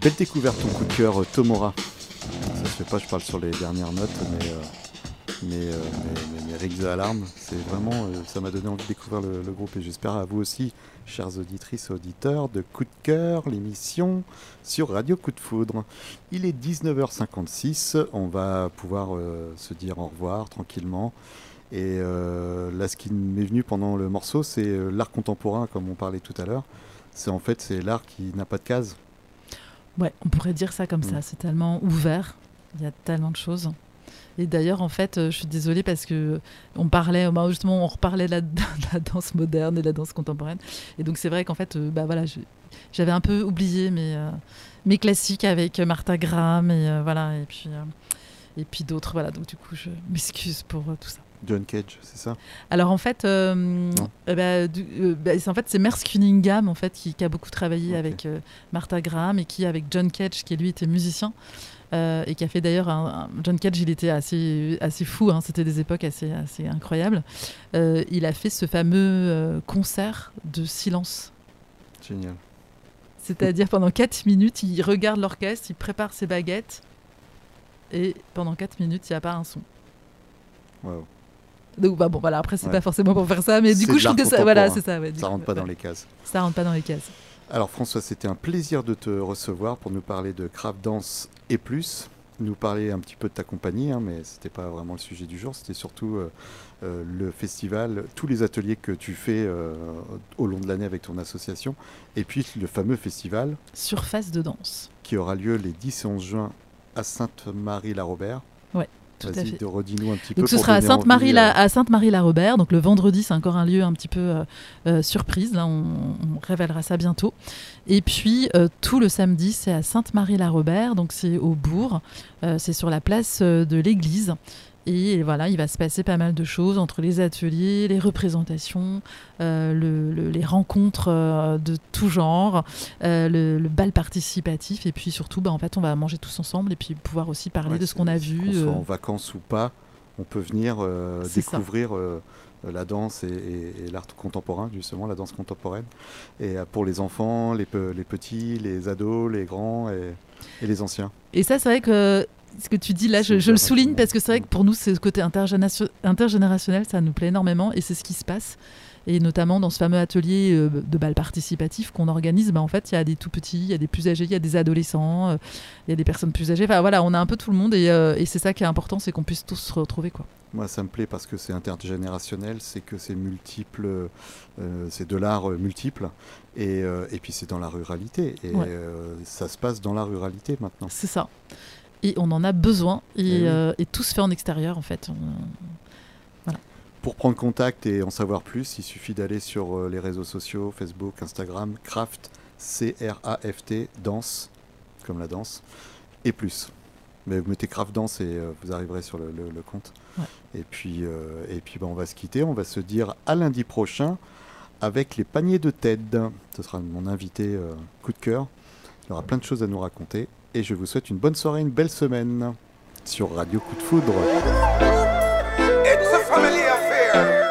Belle découverte, ton coup de cœur, euh, Tomora. Ça se fait pas, je parle sur les dernières notes, mais, euh, mais, euh, mais, mais, mais rings à alarme, c'est vraiment, euh, ça m'a donné envie de découvrir le, le groupe et j'espère à vous aussi, chères auditrices et auditeurs, de Coup de cœur, l'émission sur Radio Coup de Foudre. Il est dix-neuf heures cinquante-six, on va pouvoir euh, se dire au revoir tranquillement. Et euh, là, ce qui m'est venu pendant le morceau, c'est euh, l'art contemporain, comme on parlait tout à l'heure. C'est en fait, c'est l'art qui n'a pas de case. Ouais, on pourrait dire ça comme mmh. ça. C'est tellement ouvert. Il y a tellement de choses. Et d'ailleurs, en fait, euh, je suis désolée parce que on parlait, bah, justement, on reparlait de la, de la danse moderne et de la danse contemporaine. Et donc, c'est vrai qu'en fait, euh, bah voilà, je, j'avais un peu oublié mes, euh, mes classiques avec Martha Graham et euh, voilà, et puis euh, et puis d'autres. Voilà. Donc, du coup, je m'excuse pour euh, tout ça. John Cage, c'est ça? Alors en fait, euh, euh, bah, du, euh, bah, c'est, en fait c'est Merce Cunningham en fait, qui, qui a beaucoup travaillé okay. avec euh, Martha Graham et qui avec John Cage, qui lui était musicien euh, et qui a fait d'ailleurs un, un, John Cage, il était assez, assez fou, hein, c'était des époques assez, assez incroyables. Euh, il a fait ce fameux euh, concert de silence. Génial. C'est-à-dire pendant quatre minutes, il regarde l'orchestre, il prépare ses baguettes et pendant quatre minutes, il n'y a pas un son. Wow. Donc bah bon voilà, après c'est ouais. pas forcément pour faire ça, mais du c'est coup je trouve que ça voilà, c'est ça ouais, ça rentre coup, pas ouais. dans les cases. Ça rentre pas dans les cases. Alors François, c'était un plaisir de te recevoir pour nous parler de Craft Dance et plus, nous parler un petit peu de ta compagnie, hein, mais c'était pas vraiment le sujet du jour, c'était surtout euh, euh, le festival, tous les ateliers que tu fais euh, au long de l'année avec ton association, et puis le fameux festival Surface de danse qui aura lieu les dix et onze juin à Sainte-Marie-la-Robert. Ouais. Tout Vas-y, à fait. De redis-nous un petit donc peu. Ce pour sera à Sainte-Marie, envie, la, euh... à Sainte-Marie-la-Robert. Donc le vendredi, c'est encore un lieu un petit peu euh, euh, surprise. Là, on, on révélera ça bientôt. Et puis euh, tout le samedi, c'est à Sainte-Marie-la-Robert. Donc c'est au bourg. Euh, c'est sur la place euh, de l'église. Et voilà, il va se passer pas mal de choses entre les ateliers, les représentations, euh, le, le, les rencontres euh, de tout genre, euh, le, le bal participatif, et puis surtout, bah, en fait, on va manger tous ensemble et puis pouvoir aussi parler ouais, de ce qu'on a vu. Qu'on soit euh... en vacances ou pas, on peut venir euh, découvrir euh, la danse et, et, et l'art contemporain, justement, la danse contemporaine. Et euh, pour les enfants, les, pe- les petits, les ados, les grands et, et les anciens. Et ça, c'est vrai que ce que tu dis là, je, je le souligne parce que c'est vrai que pour nous, c'est ce côté intergénération- intergénérationnel, ça nous plaît énormément et c'est ce qui se passe. Et notamment dans ce fameux atelier euh, de bal participatif qu'on organise, bah, en fait, il y a des tout petits, il y a des plus âgés, il y a des adolescents, euh, il y a des personnes plus âgées. Enfin voilà, on a un peu tout le monde et, euh, et c'est ça qui est important, c'est qu'on puisse tous se retrouver, quoi. Moi, ça me plaît parce que c'est intergénérationnel, c'est que c'est multiple, euh, c'est de l'art euh, multiple, et, euh, et puis c'est dans la ruralité. Et ouais. euh, ça se passe dans la ruralité maintenant. C'est ça. Et on en a besoin, et, et, oui. euh, et tout se fait en extérieur, en fait. On... Voilà. Pour prendre contact et en savoir plus, il suffit d'aller sur euh, les réseaux sociaux, Facebook, Instagram, Craft, C R A F T, danse, comme la danse, et plus. Mais vous mettez Craft Danse et euh, vous arriverez sur le, le, le compte. Ouais. Et puis, euh, et puis bah, on va se quitter, on va se dire à lundi prochain avec les paniers de Ted. Ce sera mon invité euh, coup de cœur. Il aura plein de choses à nous raconter. Et je vous souhaite une bonne soirée, une belle semaine sur Radio Coup de Foudre. It's a family affair.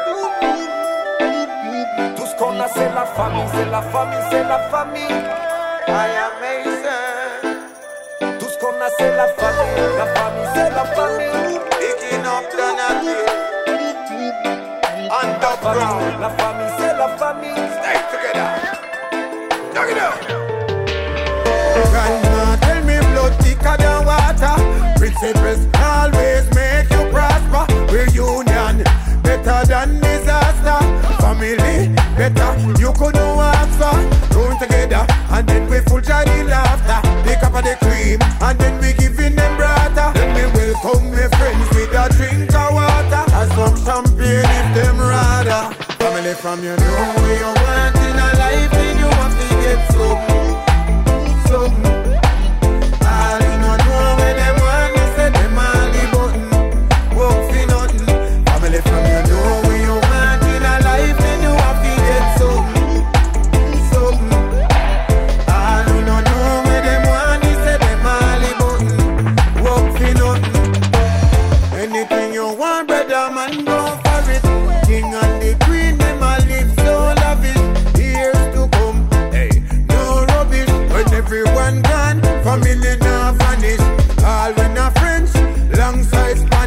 Tout ce qu'on a, c'est la famille, c'est la famille, c'est la famille. I am amazing. Tout ce qu'on a, c'est la famille, la famille, c'est la famille. Picking up the nappy. Underground. La famille, c'est la famille. Stay together. Knock it out. Grandma, tell me blood thicker than water. Principles always make you prosper. Reunion better than disaster. Family better, you couldn't ask for. Growing together and then we full jolly laughter. Pick up the cream and then we giving them brata. Then we welcome my friends with a drink of water. As some champagne if them rather. Family from you know what you want in a life and you have to get some. Something. All you know know where them want, you say them all the button. Work for nothing. Family from you know where you want in a life, then you have to get something. Something. All you know know where them want, you say them all the button.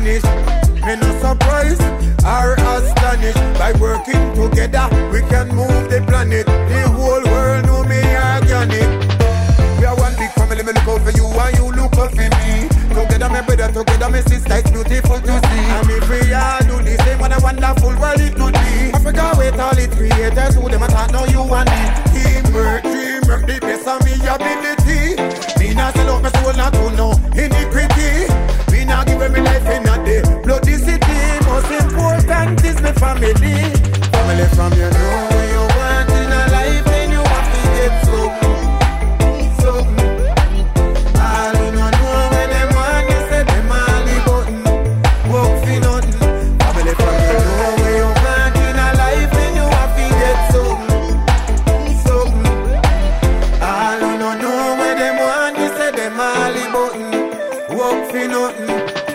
vanish. Me no surprised or astonished. By working together, we can move the planet. The whole world know me organic. We are one big family, me look out for you and you look out for me. Together me brother, together me sister, it's beautiful to see. And if we all do the same, what a wonderful world it could be. Africa wait all its creators, who them attack now you and me. Teamwork, dreamwork, the best of me ability. Me not sell out my soul, not to know iniquity. Me not give me life in a day. Bloody city, most important is my family. Family from you know what you want in a life, then you have to get something. Something. All you know know when them want, you say them all the button. Work for nothing. Family from you know what you want in a life, then you have to get something. Something. All you know know when them want, you say them all the button. Work for nothing.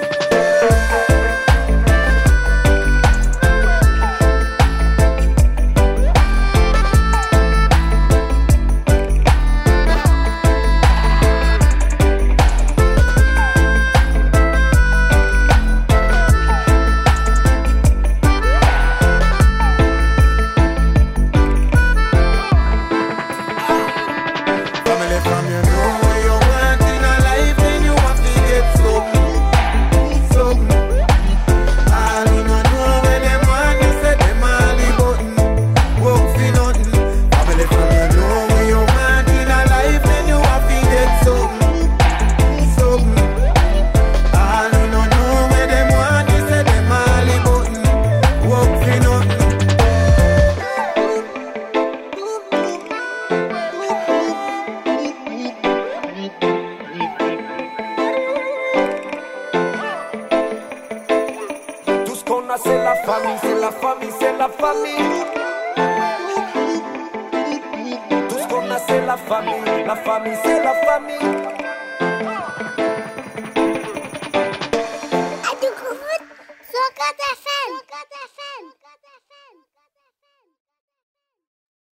Family from you know what you want in a life, then you have to get something, something. All you know know when them want, you say them all the button. Work for nothing. Family from you know what you want in a life, then you have to get something, something. All you know know when them want, you say them all the button. Work for nothing. Tout ce qu'on a c'est la famille, c'est la famille, c'est la famille. Tout ce qu'on a c'est la famille, la famille c'est la famille. À tout coup, sur Côte F M.